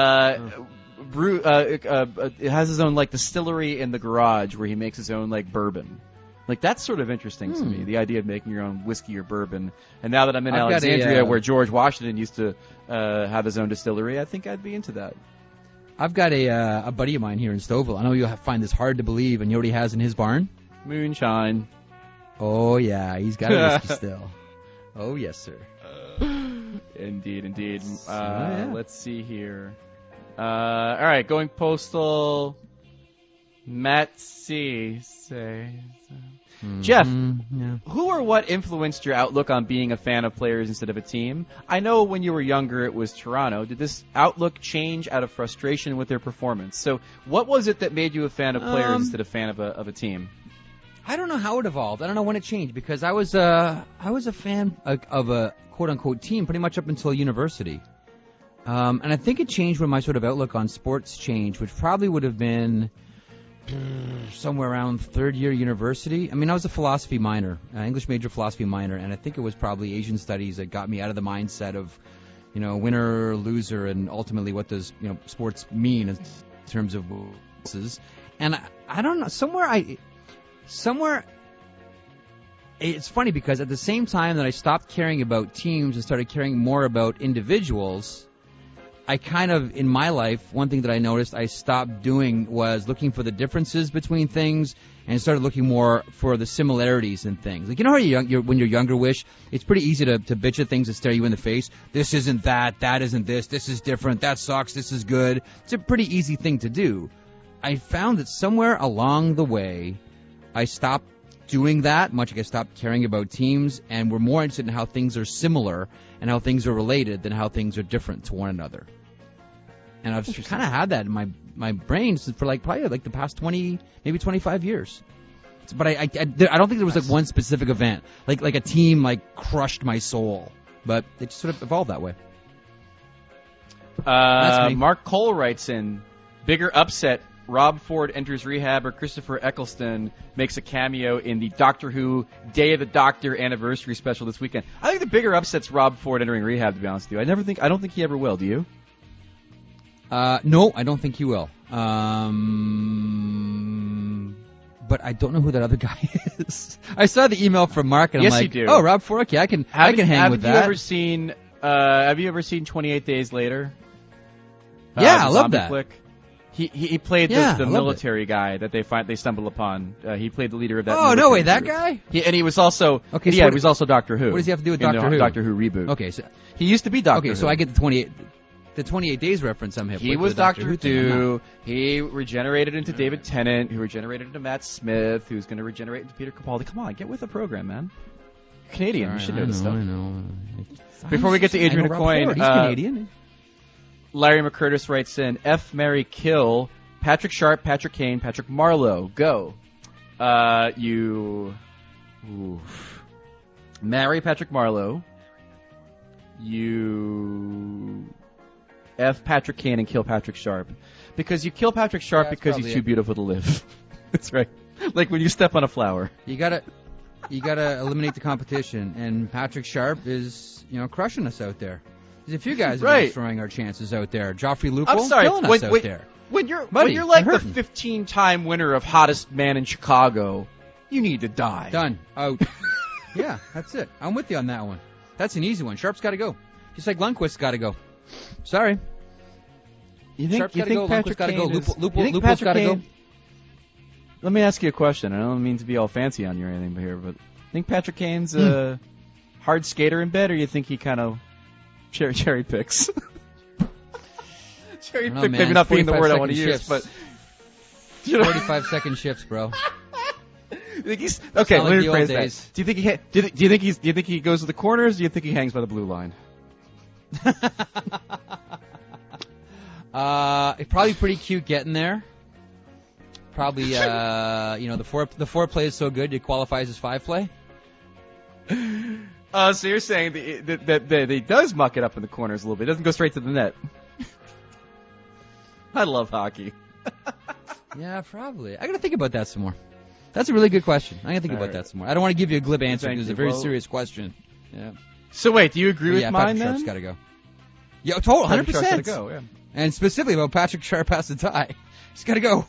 It has his own distillery in the garage where he makes his own bourbon. That's sort of interesting to me, the idea of making your own whiskey or bourbon. And now that I'm in Alexandria, where George Washington used to have his own distillery, I think I'd be into that. I've got a buddy of mine here in Stouffville. I know you'll find this hard to believe, and you know what he has in his barn? Moonshine. Oh, yeah, he's got a whiskey still. Oh, yes, sir. Indeed. Let's see here. All right, going postal. Matt C. Jeff, Yeah. who or what influenced your outlook on being a fan of players instead of a team? I know when you were younger it was Toronto. Did this outlook change out of frustration with their performance? So what was it that made you a fan of players instead of fan of a team? I don't know how it evolved. I don't know when it changed because I was a fan of a quote-unquote team pretty much up until university. And I think it changed when my sort of outlook on sports changed, which probably would have been somewhere around third year university. I mean, I was a philosophy minor, English major philosophy minor, and I think it was probably Asian studies that got me out of the mindset of, winner or loser, and ultimately what does, sports mean in terms of losses. And I don't know, somewhere, it's funny because at the same time that I stopped caring about teams and started caring more about individuals, I kind of, in my life, one thing that I noticed I stopped doing was looking for the differences between things and started looking more for the similarities in things. Like, how when you're younger, Wish, it's pretty easy to bitch at things that stare you in the face. This isn't that isn't this is different, that sucks, this is good. It's a pretty easy thing to do. I found that somewhere along the way, I stopped doing that, much like I stopped caring about teams, and we're more interested in how things are similar and how things are related than how things are different to one another. And I've kind of had that in my brain for probably the past 20, maybe 25 years. But I don't think there was one specific event, like a team crushed my soul. But it just sort of evolved that way. That's me. Mark Cole writes in, bigger upset, Rob Ford enters rehab or Christopher Eccleston makes a cameo in the Doctor Who Day of the Doctor anniversary special this weekend. I think the bigger upset's Rob Ford entering rehab, to be honest with you. I don't think he ever will, do you? No, I don't think he will. But I don't know who that other guy is. I saw the email from Mark, and yes, I'm like, you do. Oh, Rob Ford, okay, I can hang with that. Have you ever seen 28 Days Later? Yeah, I love that. Flick? He played the military guy that they stumble upon. He played the leader of that. Oh, no way, that guy? And he was also he was also Doctor Who. What does he have to do with Doctor Who? Doctor Who reboot. Okay, so he used to be Doctor Who. Okay, so I get the 28 Days reference. I'm hip with. He was Doctor Who. He regenerated into David Tennant, who regenerated into Matt Smith, who's going to regenerate into Peter Capaldi. Come on, get with the program, man. You're Canadian, you should know this stuff. I know. Before we get to Adrian Aucoin, he's Canadian. Larry McCurtis writes in, F, marry, kill, Patrick Sharp, Patrick Kane, Patrick Marleau. Go. You marry Patrick Marleau. You F Patrick Kane and kill Patrick Sharp. Because you kill Patrick Sharp because he's too beautiful to live. That's right. Like when you step on a flower. You gotta eliminate the competition, and Patrick Sharp is, crushing us out there. There's a few guys who are destroying our chances out there. Joffrey Lupul killing us out there. When you're like the 15-time winner of Hottest Man in Chicago, you need to die. Done. Out. Yeah, that's it. I'm with you on that one. That's an easy one. Sharp's got to go. Just like Lundqvist's got to go. Sorry. Sharp's got to go. Lundqvist's got to go. Lupul's got to go. Let me ask you a question. I don't mean to be all fancy on you or anything here, but think Patrick Kane's a hard skater in bed, or you think he kind of cherry picks? Cherry pick, maybe not being the word I want to use, but 45-second shifts, bro. You think he's okay? Let me rephrase that. Do you think he goes to the corners? Or do you think he hangs by the blue line? Probably pretty cute getting there. Probably, the foreplay is so good it qualifies as 5-play. So you're saying that he does muck it up in the corners a little bit. It doesn't go straight to the net. I love hockey. Yeah, probably. I got to think about that some more. That's a really good question. I got to think about that some more. I don't want to give you a glib answer because it's a very serious question. Yeah. So wait, do you agree with mine Patrick then? Sharp's got to go. Yeah, total 100%. Sharp's got to go. Yeah. And specifically about Patrick Sharp has to die. He's got to go.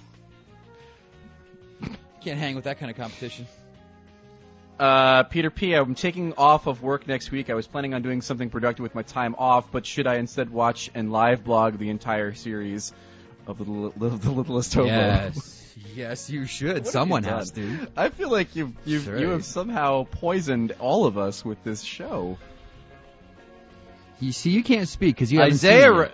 Can't hang with that kind of competition. Peter P., I'm taking off of work next week. I was planning on doing something productive with my time off, but should I instead watch and live blog the entire series of the Littlest Hobo? Yes, you should. Someone has to. I feel like you have somehow poisoned all of us with this show. You see, you can't speak because you haven't seen it.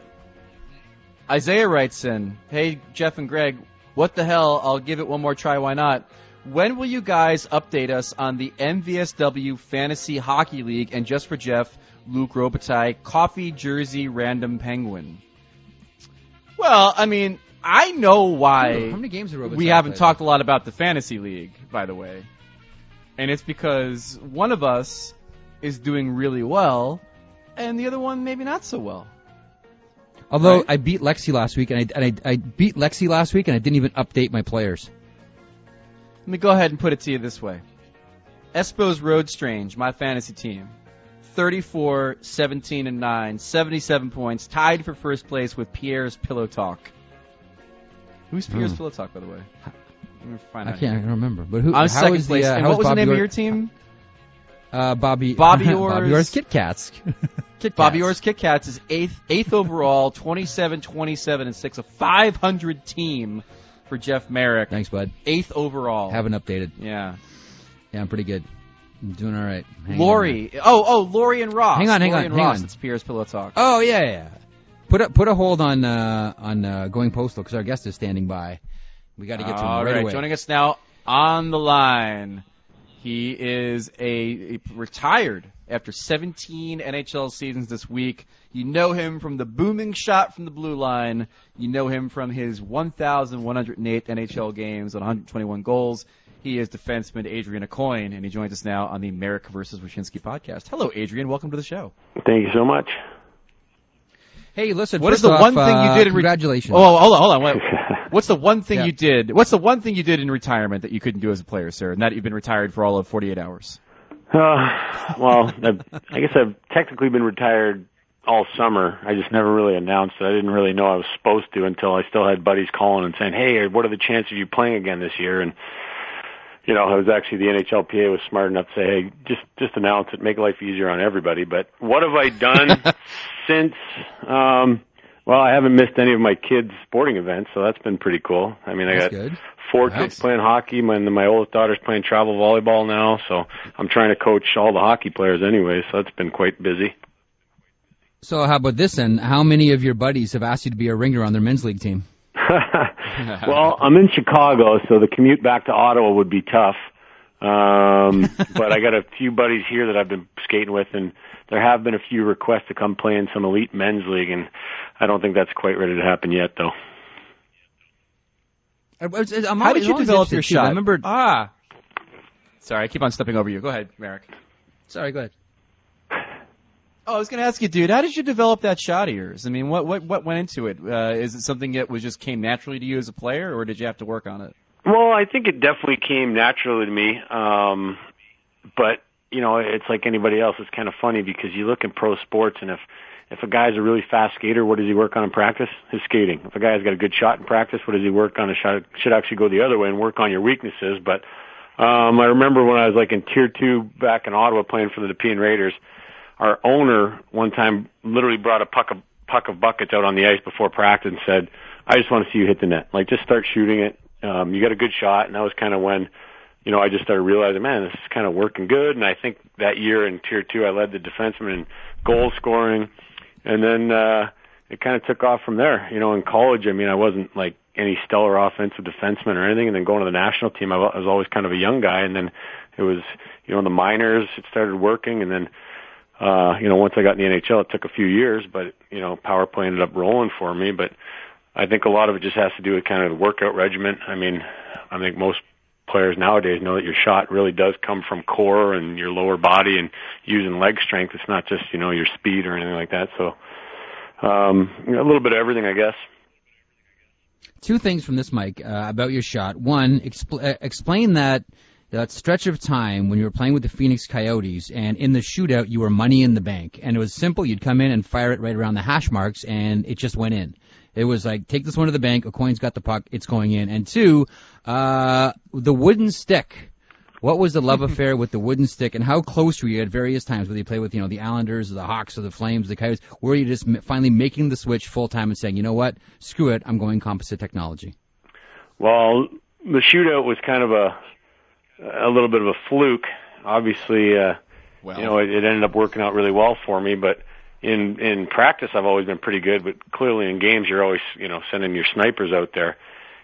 Isaiah writes in, hey, Jeff and Greg, what the hell? I'll give it one more try. Why not? When will you guys update us on the MVSW Fantasy Hockey League? And just for Jeff, Luke Robitaille, Coffee Jersey Random Penguin. Well, I mean, I know why How many games have Robitaille we haven't played? talked a lot about the Fantasy League, by the way. And it's because one of us is doing really well, and the other one maybe not so well. Although Right? I beat Lexi last week, and I beat Lexi last week, and I didn't even update my players. Let me go ahead and put it to you this way. Espos Road Strange, my fantasy team. 34, 17, and 9, 77 points, tied for first place with Pierre's Pillow Talk. Who's Pierre's Pillow Talk, by the way? Let me find I out can't here. remember. But who? I'm how second is place. The, And how what is was the Bobby name of Orr- your team? Bobby Bobby Orr's Kit Kats. Kit Bobby Kats. Orr's Kit Kats is eighth overall, 27, 27, and 6, a 500 team for Jeff Merrick. Thanks, bud. 8th overall. Haven't updated. Yeah. Yeah, I'm pretty good. I'm doing all right. Hang Lori. Oh, Lori and Ross. Hang on. Lori and hang Ross. on. It's Pierre's Pillow Talk. Oh yeah. Put a hold on Going Postal because our guest is standing by. We got to get to him All right right, away. joining us now on the line. He is a retired after 17 NHL seasons this week. You know him from the booming shot from the blue line. You know him from his 1,108 NHL games on 121 goals. He is defenseman Adrian Aucoin, and he joins us now on the Merrick vs. Wyshynski podcast. Hello, Adrian. Welcome to the show. Thank you so much. Hey, listen. What is first the off, one thing you did in congratulations. Oh, hold on. Wait. What's the one thing Yeah. you did? What's the one thing you did in retirement that you couldn't do as a player, sir? And that you've been retired for all of 48 hours. Well, I guess I've technically been retired all summer. I just never really announced it. I didn't really know I was supposed to until I still had buddies calling and saying, "Hey, what are the chances of you playing again this year?" And you know, it was actually the NHLPA was smart enough to say, "Hey, just announce it, make life easier on everybody." But what have I done since? Well, I haven't missed any of my kids' sporting events, so that's been pretty cool. I mean, I That's got good. 4 Nice. kids playing hockey. My oldest daughter's playing travel volleyball now, so I'm trying to coach all the hockey players anyway, so that's been quite busy. So how about this then? How many of your buddies have asked you to be a ringer on their men's league team? Well, I'm in Chicago, so the commute back to Ottawa would be tough. But I got a few buddies here that I've been skating with, and there have been a few requests to come play in some elite men's league, and I don't think that's quite ready to happen yet, though. How did you develop your shot? I remember. Sorry, I keep on stepping over you. Go ahead, Merrick. Sorry, go ahead. Oh, I was going to ask you, dude, how did you develop that shot of yours? I mean, what went into it? Is it something that was just came naturally to you as a player, or did you have to work on it? Well, I think it definitely came naturally to me. But, you know, it's like anybody else. It's kind of funny because you look in pro sports, and if a guy's a really fast skater, what does he work on in practice? His skating. If a guy's got a good shot in practice, what does he work on? A shot should actually go the other way and work on your weaknesses. But I remember when I was like in Tier 2 back in Ottawa playing for the Nepean Raiders, our owner one time literally brought a puck of buckets out on the ice before practice and said, "I just want to see you hit the net. Like, just start shooting it. You got a good shot." And that was kind of when, you know, I just started realizing, man, this is kind of working good. And I think that year in Tier 2, I led the defenseman in goal scoring. And then it kind of took off from there. You know, in college, I mean, I wasn't like any stellar offensive defenseman or anything. And then going to the national team, I was always kind of a young guy. And then it was, you know, in the minors, it started working. And then, you know, once I got in the NHL, it took a few years, but, you know, power play ended up rolling for me. But I think a lot of it just has to do with kind of the workout regimen. I mean, I think most players nowadays know that your shot really does come from core and your lower body and using leg strength. It's not just, you know, your speed or anything like that. So, you know, a little bit of everything, I guess. Two things from this, Mike, about your shot. One, explain that stretch of time when you were playing with the Phoenix Coyotes, and in the shootout you were money in the bank, and it was simple. You'd come in and fire it right around the hash marks, and it just went in. It was like, take this one to the bank, Aucoin's got the puck, it's going in. And two, the wooden stick. What was the love affair with the wooden stick, and how close were you at various times, whether you play with, you know, the Islanders, or the Hawks, or the Flames, the Coyotes? Were you just finally making the switch full time and saying, you know what, screw it, I'm going composite technology? Well, the shootout was kind of a little bit of a fluke. Obviously, you know, it ended up working out really well for me, but in practice I've always been pretty good, but clearly in games you're always, you know, sending your snipers out there.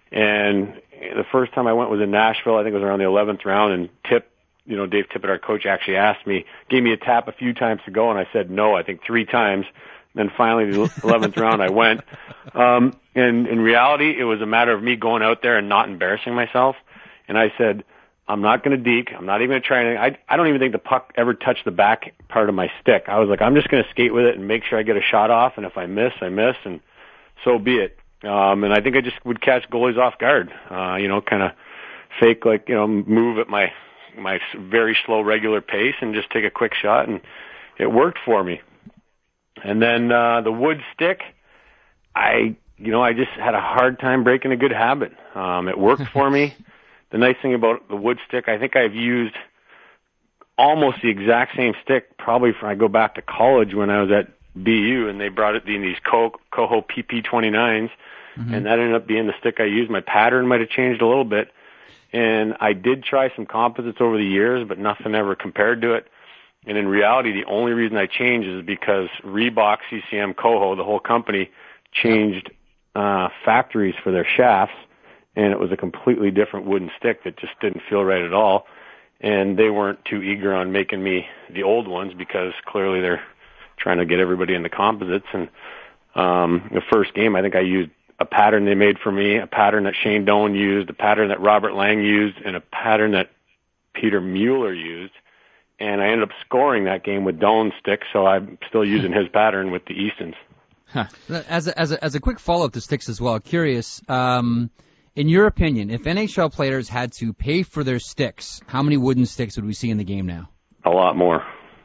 And the first time I went was in Nashville. I think it was around the 11th round, and Dave Tippett, our coach, actually gave me a tap a few times to go, and I said no, I think 3 times. Then finally, the 11th round, I went. And in reality, it was a matter of me going out there and not embarrassing myself. And I said, I'm not going to deke. I'm not even going to try anything. I don't even think the puck ever touched the back part of my stick. I was like, I'm just going to skate with it and make sure I get a shot off. And if I miss, I miss, and so be it. And I think I just would catch goalies off guard, kind of fake, move at my very slow, regular pace and just take a quick shot. And it worked for me. And then, the wood stick, I just had a hard time breaking a good habit. It worked for me. The nice thing about the wood stick, I think I've used almost the exact same stick probably I go back to college when I was at BU, and they brought it in these Koho PP29s, and that ended up being the stick I used. My pattern might have changed a little bit, and I did try some composites over the years, but nothing ever compared to it. And in reality, the only reason I changed is because Reebok, CCM, Koho, the whole company, changed factories for their shafts, and it was a completely different wooden stick that just didn't feel right at all. And they weren't too eager on making me the old ones because clearly they're trying to get everybody into composites. And the first game, I think I used a pattern they made for me, a pattern that Shane Doan used, a pattern that Robert Lang used, and a pattern that Peter Mueller used. And I ended up scoring that game with Doan's stick, so I'm still using his pattern with the Eastons. Huh. As a quick follow-up to sticks as well, curious, in your opinion, if NHL players had to pay for their sticks, how many wooden sticks would we see in the game now? A lot more.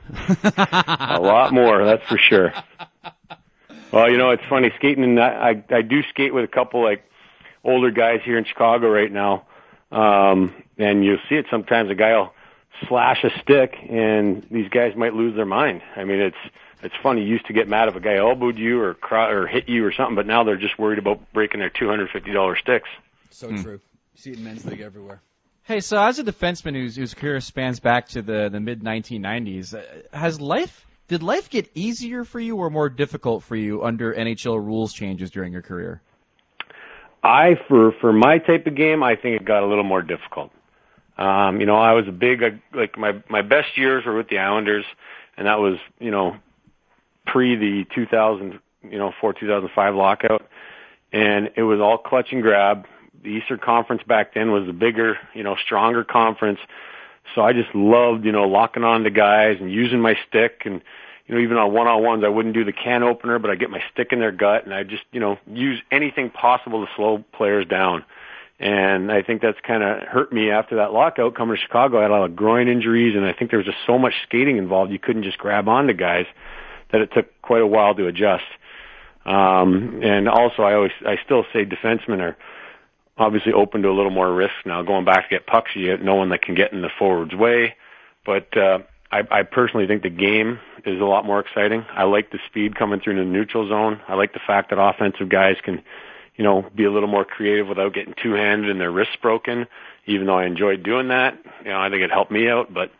A lot more, that's for sure. Well, it's funny, skating, and I do skate with a couple, older guys here in Chicago right now, and you'll see it sometimes. A guy will slash a stick, and these guys might lose their mind. I mean, it's funny. You used to get mad if a guy elbowed you or hit you or something, but now they're just worried about breaking their $250 sticks. So true. You see it in men's league everywhere. Hey, so as a defenseman whose career spans back to the mid-1990s, did life get easier for you or more difficult for you under NHL rules changes during your career? For my type of game, I think it got a little more difficult. I was my best years were with the Islanders, and that was, pre the 2004-2005 lockout, and it was all clutch and grab. The Eastern Conference back then was the bigger, stronger conference. So I just loved, locking on to guys and using my stick. And, even on one-on-ones, I wouldn't do the can opener, but I'd get my stick in their gut and I'd just, use anything possible to slow players down. And I think that's kind of hurt me after that lockout. Coming to Chicago, I had a lot of groin injuries, and I think there was just so much skating involved. You couldn't just grab onto guys that it took quite a while to adjust. And also, I still say defensemen are obviously open to a little more risk now. Going back to get pucks, you get no one that can get in the forward's way. But I personally think the game is a lot more exciting. I like the speed coming through the neutral zone. I like the fact that offensive guys can, be a little more creative without getting two-handed and their wrists broken, even though I enjoyed doing that. I think it helped me out, but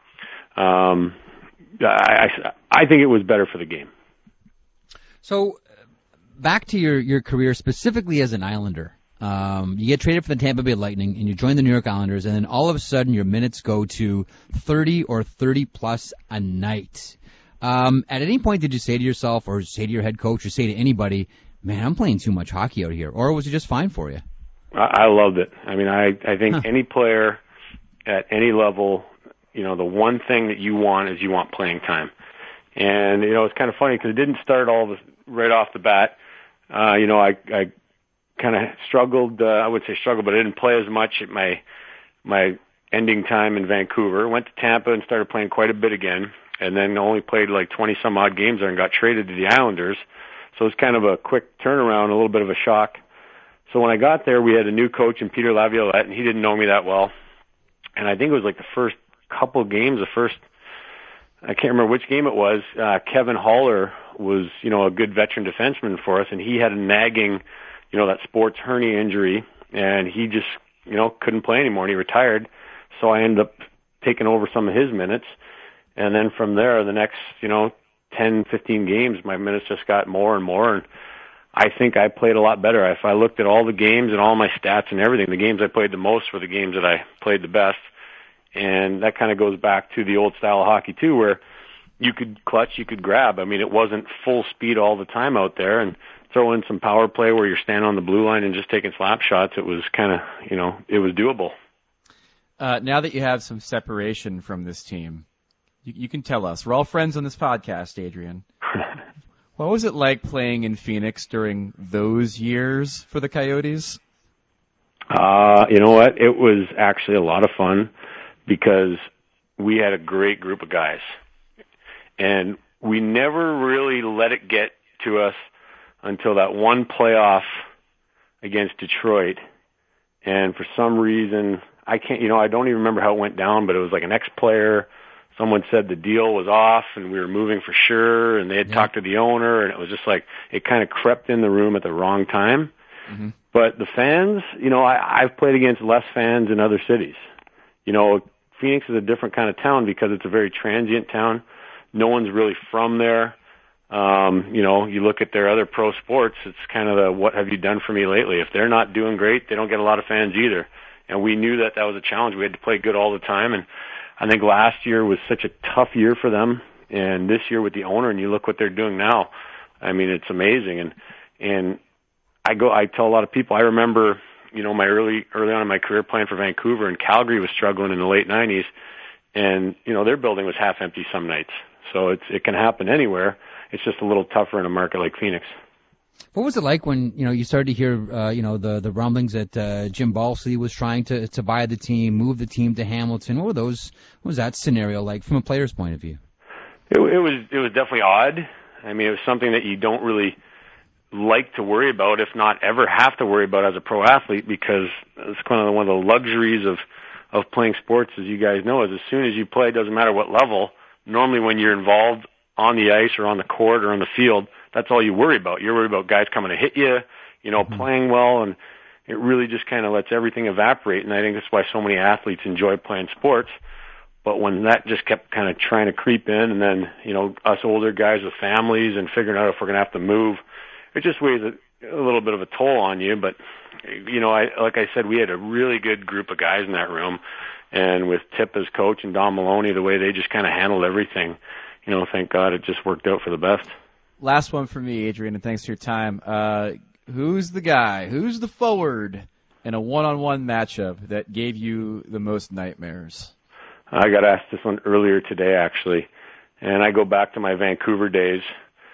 I think it was better for the game. So back to your career specifically as an Islander. You get traded for the Tampa Bay Lightning, and you join the New York Islanders, and then all of a sudden your minutes go to 30 or 30-plus a night. At any point did you say to yourself or say to your head coach or say to anybody, man, I'm playing too much hockey out here, or was it just fine for you? I loved it. I mean, I think any player at any level, the one thing that you want is you want playing time. And, it's kind of funny because it didn't start right off the bat. I kind of struggled, I would say struggled, but I didn't play as much at my ending time in Vancouver. Went to Tampa and started playing quite a bit again, and then only played 20 some odd games there and got traded to the Islanders. So it was kind of a quick turnaround, a little bit of a shock. So when I got there, we had a new coach in Peter Laviolette, and he didn't know me that well. And I think it was the first couple games, I can't remember which game it was, Kevin Haller was, a good veteran defenseman for us, and he had a nagging, that sports hernia injury, and he just, couldn't play anymore, and he retired. So I ended up taking over some of his minutes. And then from there, the next, 10, 15 games, my minutes just got more and more. And I think I played a lot better. If I looked at all the games and all my stats and everything, the games I played the most were the games that I played the best. And that kind of goes back to the old style of hockey too, where you could clutch, you could grab. I mean, it wasn't full speed all the time out there, and throw in some power play where you're standing on the blue line and just taking slap shots. It was kind of, it was doable. Now that you have some separation from this team, you can tell us. We're all friends on this podcast, Adrian. What was it like playing in Phoenix during those years for the Coyotes? You know what? It was actually a lot of fun because we had a great group of guys. And we never really let it get to us until that one playoff against Detroit. And for some reason, I don't even remember how it went down, but it was like an ex-player. Someone said the deal was off and we were moving for sure, and they had talked to the owner, and it was just like it kind of crept in the room at the wrong time. Mm-hmm. But the fans, I've played against less fans in other cities. Phoenix is a different kind of town because it's a very transient town. No one's really from there. You look at their other pro sports, it's kind of the what have you done for me lately. If they're not doing great, they don't get a lot of fans either. And we knew that was a challenge. We had to play good all the time. And I think last year was such a tough year for them. And this year with the owner, and you look what they're doing now, I mean, it's amazing. And I tell a lot of people, I remember, my early on in my career playing for Vancouver, and Calgary was struggling in the late 90s. And, their building was half empty some nights. So it can happen anywhere. It's just a little tougher in a market like Phoenix. What was it like when, you started to hear, the rumblings that Jim Balsley was trying to buy the team, move the team to Hamilton? What was that scenario like from a player's point of view? It was definitely odd. I mean, it was something that you don't really like to worry about, if not ever have to worry about as a pro athlete, because it's kind of one of the luxuries of playing sports, as you guys know, is as soon as you play, it doesn't matter what level, normally when you're involved on the ice or on the court or on the field, that's all you worry about. You're worried about guys coming to hit you, playing well, and it really just kind of lets everything evaporate. And I think that's why so many athletes enjoy playing sports. But when that just kept kind of trying to creep in, and then, us older guys with families and figuring out if we're going to have to move, it just weighs a little bit of a toll on you. But, like I said, we had a really good group of guys in that room. And with Tip as coach and Don Maloney, the way they just kind of handled everything, thank God it just worked out for the best. Last one for me, Adrian, and thanks for your time. Who's the guy, who's the forward in a one-on-one matchup that gave you the most nightmares? I got asked this one earlier today, actually, and I go back to my Vancouver days.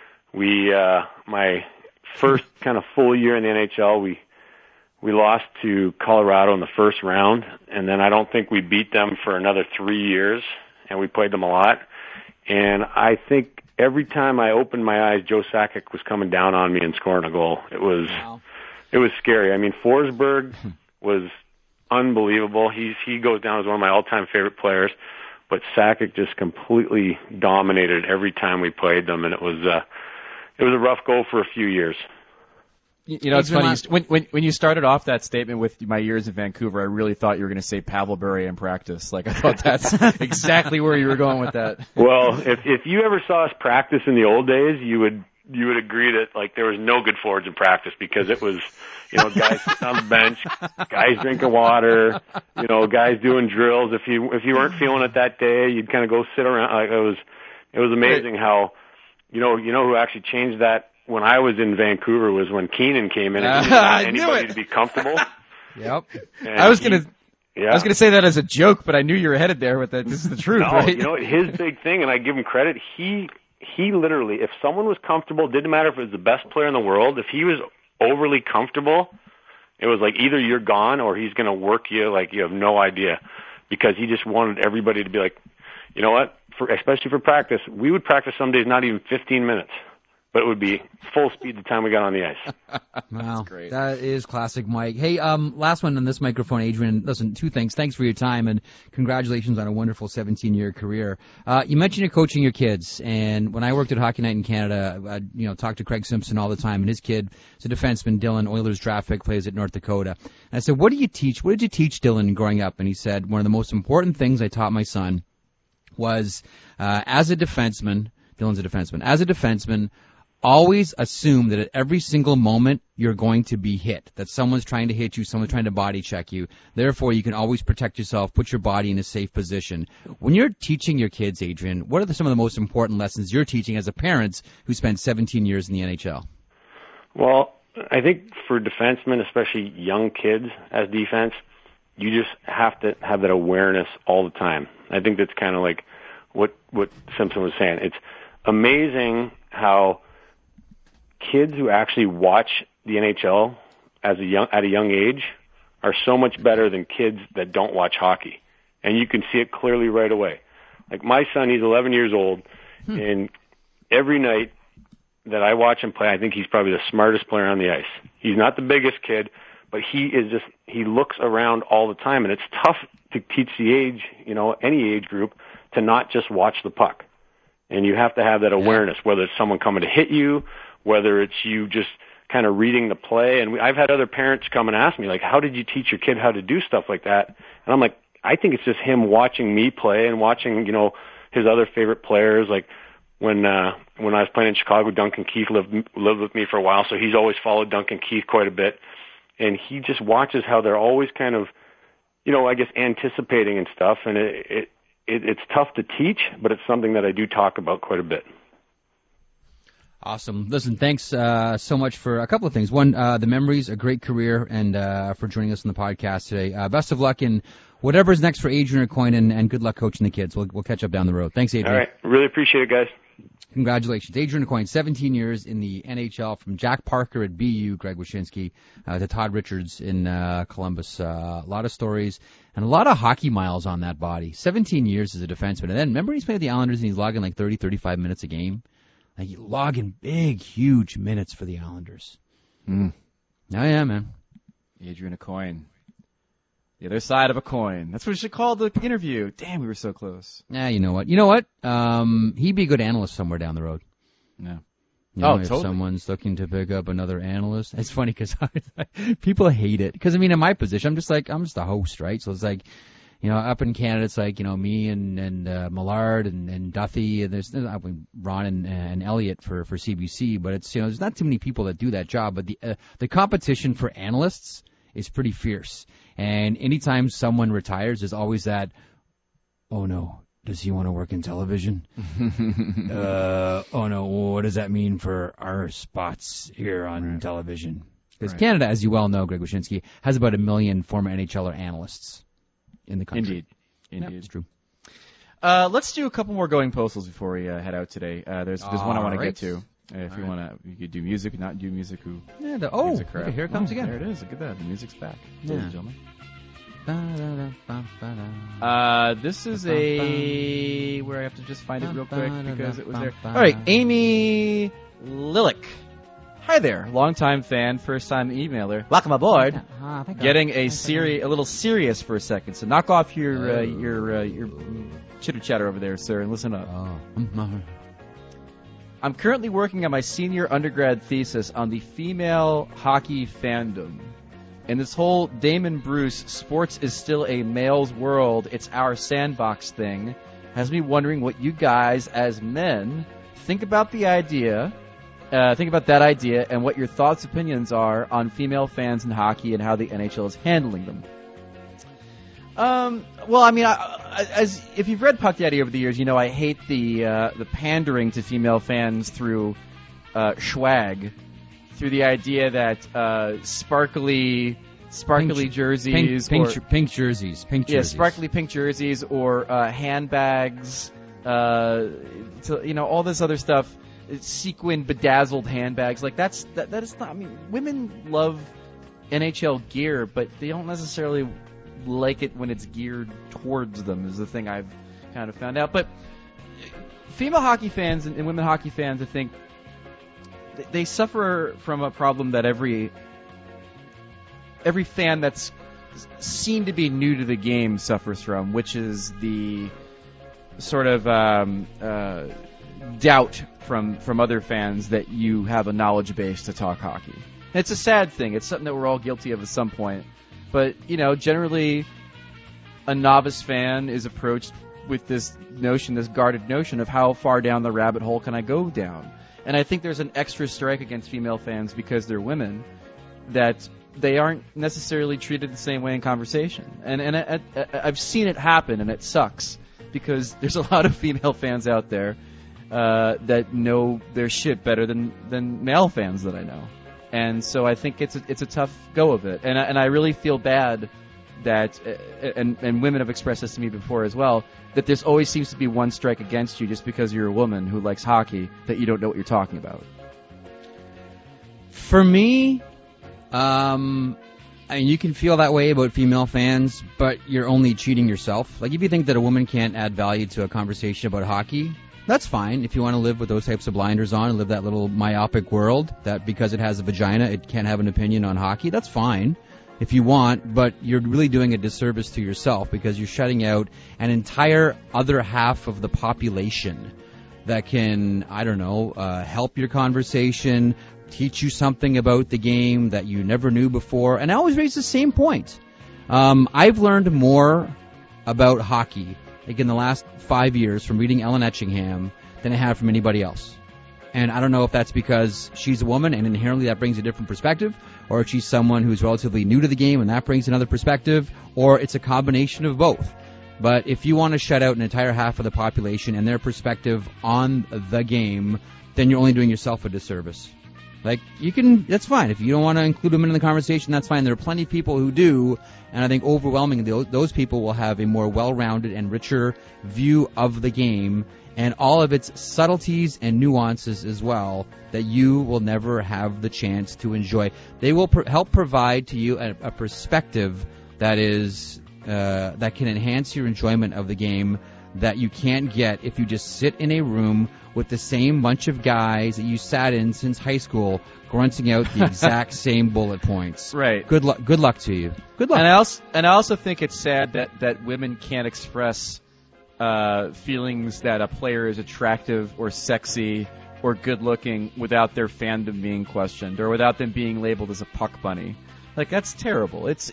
My first kind of full year in the NHL, we lost to Colorado in the first round, and then I don't think we beat them for another 3 years, and we played them a lot. And I think every time I opened my eyes, Joe Sakic was coming down on me and scoring a goal. It was scary. I mean, Forsberg was unbelievable. He goes down as one of my all-time favorite players, but Sakic just completely dominated every time we played them, and it was a rough go for a few years. It's funny. When you started off that statement with my years in Vancouver, I really thought you were going to say Pavel Bure in practice. Like, I thought that's exactly where you were going with that. Well, if you ever saw us practice in the old days, you would agree that, like, there was no good forwards in practice because it was, guys sitting on the bench, guys drinking water, guys doing drills. If you weren't feeling it that day, you'd kind of go sit around. Like, it was amazing how, who actually changed that when I was in Vancouver was when Keenan came in and didn't want anybody to be comfortable. Yep. And I was gonna say that as a joke, but I knew you were headed there with that. This is the truth, no, right? His big thing, and I give him credit, he literally, if someone was comfortable, didn't matter if it was the best player in the world, if he was overly comfortable, it was like either you're gone or he's gonna work you like you have no idea. Because he just wanted everybody to be like, you know what, especially for practice, we would practice some days not even 15 minutes. But it would be full speed the time we got on the ice. Wow, great. That is classic Mike. Hey, last one on this microphone, Adrian. Listen, two things. Thanks for your time, and congratulations on a wonderful 17-year career. You mentioned you're coaching your kids, and when I worked at Hockey Night in Canada, I talked to Craig Simpson all the time, and his kid is a defenseman, Dylan, Oilers draft pick, plays at North Dakota. And I said, what did you teach Dylan growing up? And he said, one of the most important things I taught my son was, as a defenseman, Dylan's a defenseman, as a defenseman, always assume that at every single moment you're going to be hit, that someone's trying to hit you, someone's trying to body check you. Therefore, you can always protect yourself, put your body in a safe position. When you're teaching your kids, Adrian, what are some of the most important lessons you're teaching as a parent who spent 17 years in the NHL? Well, I think for defensemen, especially young kids as defense, you just have to have that awareness all the time. I think that's kind of like what Simpson was saying. It's amazing how kids who actually watch the NHL at a young age are so much better than kids that don't watch hockey. And you can see it clearly right away. Like my son, he's 11 years old, and every night that I watch him play, I think he's probably the smartest player on the ice. He's not the biggest kid, but he looks around all the time, and it's tough to teach the age, any age group, to not just watch the puck. And you have to have that awareness, whether it's someone coming to hit you, whether it's you just kind of reading the play. And I've had other parents come and ask me, like, how did you teach your kid how to do stuff like that? And I'm like, I think it's just him watching me play and watching, his other favorite players. Like when I was playing in Chicago, Duncan Keith lived with me for a while, so he's always followed Duncan Keith quite a bit. And he just watches how they're always kind of, I guess anticipating and stuff. And it's tough to teach, but it's something that I do talk about quite a bit. Awesome. Listen, thanks so much for a couple of things. One, the memories, a great career, and for joining us on the podcast today. Best of luck in whatever's next for Adrian Aucoin, and good luck coaching the kids. We'll catch up down the road. Thanks, Adrian. All right. Really appreciate it, guys. Congratulations. Adrian Aucoin, 17 years in the NHL, from Jack Parker at BU, Greg Wyshynski, to Todd Richards in Columbus. A lot of stories and a lot of hockey miles on that body. 17 years as a defenseman. And then remember he's played the Islanders and he's logging like 30, 35 minutes a game? Like, logging big, huge minutes for the Islanders. Oh, yeah, man. Adrian Aucoin. The other side of a coin. That's what we should call the interview. Damn, we were so close. Yeah, you know what? He'd be a good analyst somewhere down the road. Yeah. If someone's looking to pick up another analyst. It's funny because people hate it. Because, in my position, I'm just a host, right? So it's like, up in Canada, it's like, me and Millard and Duffy, and there's Ron and Elliot for CBC, but it's, there's not too many people that do that job. But the competition for analysts is pretty fierce. And anytime someone retires, there's always that, oh no, does he want to work in television? Oh no, what does that mean for our spots here on television? Because Canada, as you well know, Greg Wyshynski, has about 1 million former NHLer analysts in the country. Indeed. It's true. Let's do a couple more going postals before we head out today. There's one I want to get to. If you want to, you could do music, not do music. Here it comes again. There it is. Look at that. The music's back. Ladies and gentlemen. This is where I have to just find it real quick because it was there. All right, Amy Lilick. Hi there, longtime fan, first time emailer. Welcome aboard. Getting a little serious for a second. So knock off your chitter chatter over there, sir, and listen up. I'm currently working on my senior undergrad thesis on the female hockey fandom. And this whole Damon Bruce, sports is still a male's world, it's our sandbox thing, has me wondering what you guys as men think about that idea, and what your thoughts, opinions are on female fans in hockey and how the NHL is handling them. As if you've read Puck Daddy over the years, I hate the pandering to female fans through swag, through the idea that sparkly jerseys, pink jerseys, sparkly pink jerseys, or handbags, all this other stuff, sequin bedazzled handbags, like that is not. Women love NHL gear, but they don't necessarily like it when it's geared towards them, is the thing I've kind of found out. But female hockey fans and women hockey fans, I think, they suffer from a problem that every fan that's seen to be new to the game suffers from, which is the sort of doubt from other fans that you have a knowledge base to talk hockey. And it's a sad thing. It's something that we're all guilty of at some point. But, generally a novice fan is approached with this guarded notion of how far down the rabbit hole can I go down. And I think there's an extra strike against female fans because they're women, that they aren't necessarily treated the same way in conversation. And I've seen it happen, and it sucks, because there's a lot of female fans out there that know their shit better than male fans that I know. And so I think it's a tough go of it. And I really feel bad that, and women have expressed this to me before as well, that there's always seems to be one strike against you just because you're a woman who likes hockey, that you don't know what you're talking about. For me, I mean, you can feel that way about female fans, but you're only cheating yourself. Like, if you think that a woman can't add value to a conversation about hockey, that's fine. If you want to live with those types of blinders on and live that little myopic world that because it has a vagina, it can't have an opinion on hockey, that's fine if you want, but you're really doing a disservice to yourself because you're shutting out an entire other half of the population that can, I don't know, help your conversation, teach you something about the game that you never knew before. And I always raise the same point. I've learned more about hockey, like in the last 5 years, from reading Ellen Etchingham than I have from anybody else. And I don't know if that's because she's a woman and inherently that brings a different perspective, or if she's someone who's relatively new to the game and that brings another perspective, or it's a combination of both. But if you want to shut out an entire half of the population and their perspective on the game, then you're only doing yourself a disservice. Like, you can, that's fine. If you don't want to include women in the conversation, that's fine. There are plenty of people who do, and I think overwhelmingly those people will have a more well-rounded and richer view of the game and all of its subtleties and nuances as well that you will never have the chance to enjoy. They will help provide to you a perspective that is that can enhance your enjoyment of the game that you can't get if you just sit in a room with the same bunch of guys that you sat in since high school, grunting out the exact same bullet points. Right. Good luck to you. Good luck. And I also think it's sad that women can't express feelings that a player is attractive or sexy or good looking without their fandom being questioned or without them being labeled as a puck bunny. Like, that's terrible. It's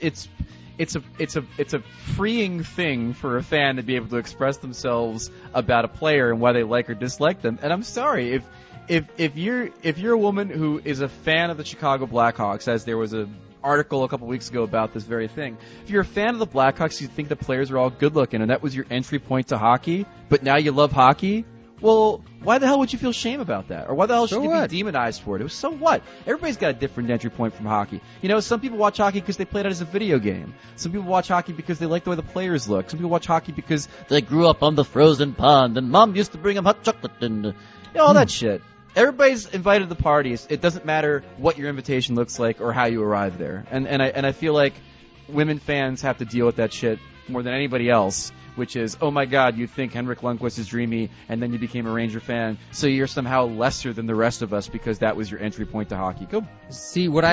a freeing thing for a fan to be able to express themselves about a player and why they like or dislike them. And I'm sorry, if you're a woman who is a fan of the Chicago Blackhawks, as there was a article a couple weeks ago about this very thing. If you're a fan of the Blackhawks, you think the players are all good looking and that was your entry point to hockey, but now you love hockey, well, why the hell would you feel shame about that? Or why the hell should you be demonized for it? It was so what? Everybody's got a different entry point from hockey. You know, some people watch hockey because they played it as a video game. Some people watch hockey because they like the way the players look. Some people watch hockey because they grew up on the frozen pond and mom used to bring them hot chocolate and all that shit. Everybody's invited to the parties. It doesn't matter what your invitation looks like or how you arrive there. And I feel like women fans have to deal with that shit more than anybody else, which is, oh my God, you think Henrik Lundqvist is dreamy, and then you became a Ranger fan, so you're somehow lesser than the rest of us because that was your entry point to hockey. Go see what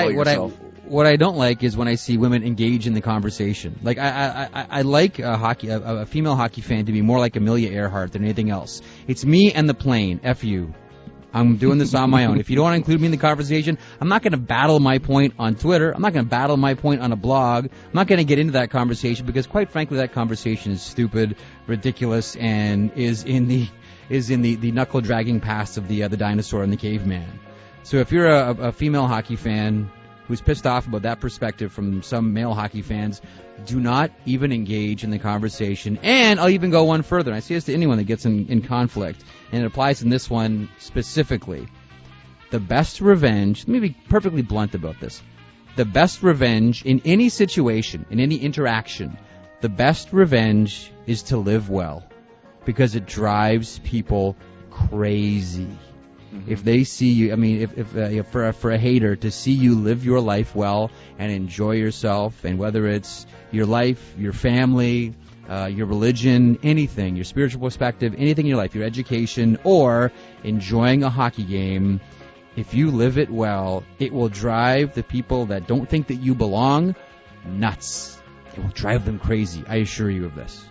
I don't like is when I see women engage in the conversation. Like I like a female hockey fan to be more like Amelia Earhart than anything else. It's me and the plane. F you. I'm doing this on my own. If you don't want to include me in the conversation, I'm not going to battle my point on Twitter. I'm not going to battle my point on a blog. I'm not going to get into that conversation because, quite frankly, that conversation is stupid, ridiculous, and is in the knuckle dragging past of the dinosaur and the caveman. So if you're a female hockey fan who's pissed off about that perspective from some male hockey fans, do not even engage in the conversation. And I'll even go one further. And I say this to anyone that gets in conflict, and it applies in this one specifically. The best revenge, let me be perfectly blunt about this. The best revenge in any situation, in any interaction, the best revenge is to live well, because it drives people crazy. If they see you, I mean, if for a hater to see you live your life well and enjoy yourself, and whether it's your life, your family, your religion, anything, your spiritual perspective, anything in your life, your education, or enjoying a hockey game, if you live it well, it will drive the people that don't think that you belong nuts. It will drive them crazy. I assure you of this.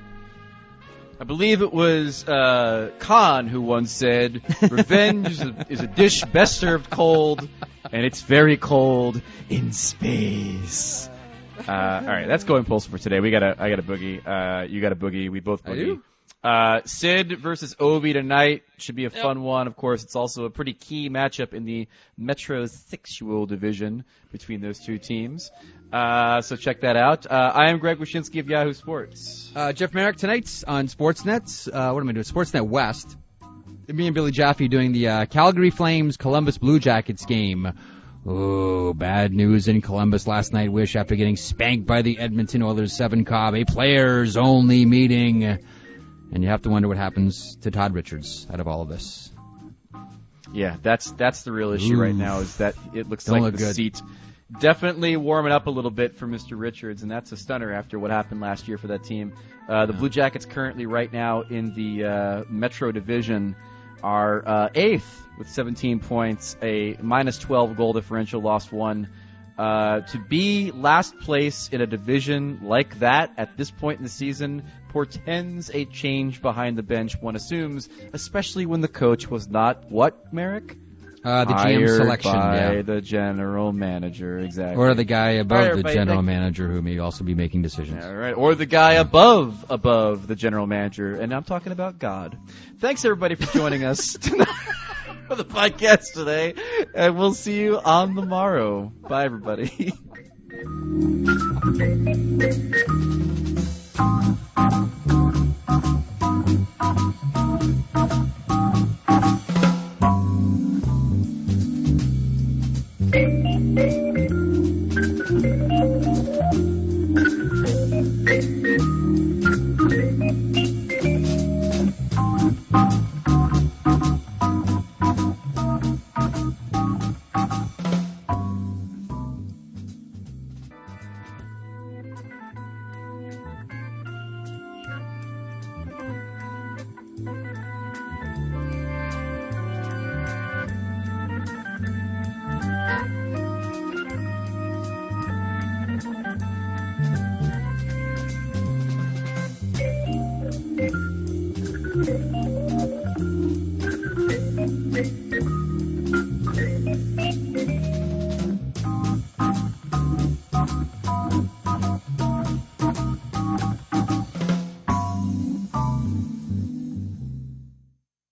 I believe it was Khan who once said, revenge is a dish best served cold, and it's very cold in space. All right, that's Going Postal for today. I got a boogie. You got a boogie. We both boogie. Sid versus Ovi tonight should be a fun one. Of course, it's also a pretty key matchup in the metrosexual division between those two teams. So check that out. I am Greg Wyshynski of Yahoo Sports. Jeff Merrick tonight on Sportsnet. What am I doing? Sportsnet West. Me and Billy Jaffe doing the Calgary Flames Columbus Blue Jackets game. Oh, bad news in Columbus last night, Wish, after getting spanked by the Edmonton Oilers 7 Cobb, a players-only meeting. And you have to wonder what happens to Todd Richards out of all of this. Yeah, that's the real issue right now, is that it looks Don't like look the good. seat definitely warming up a little bit for Mr. Richards, and that's a stunner after what happened last year for that team. The Blue Jackets currently right now in the Metro Division are 8th with 17 points, a minus 12 goal differential, lost 1. To be last place in a division like that at this point in the season portends a change behind the bench, one assumes, especially when the coach was not what, Merrick? The GM selection, by the general manager, exactly. Or the guy above the general manager who may also be making decisions. All right, or the guy above the general manager, and I'm talking about God. Thanks, everybody, for joining us tonight for the podcast today, and we'll see you on the morrow. Bye, everybody.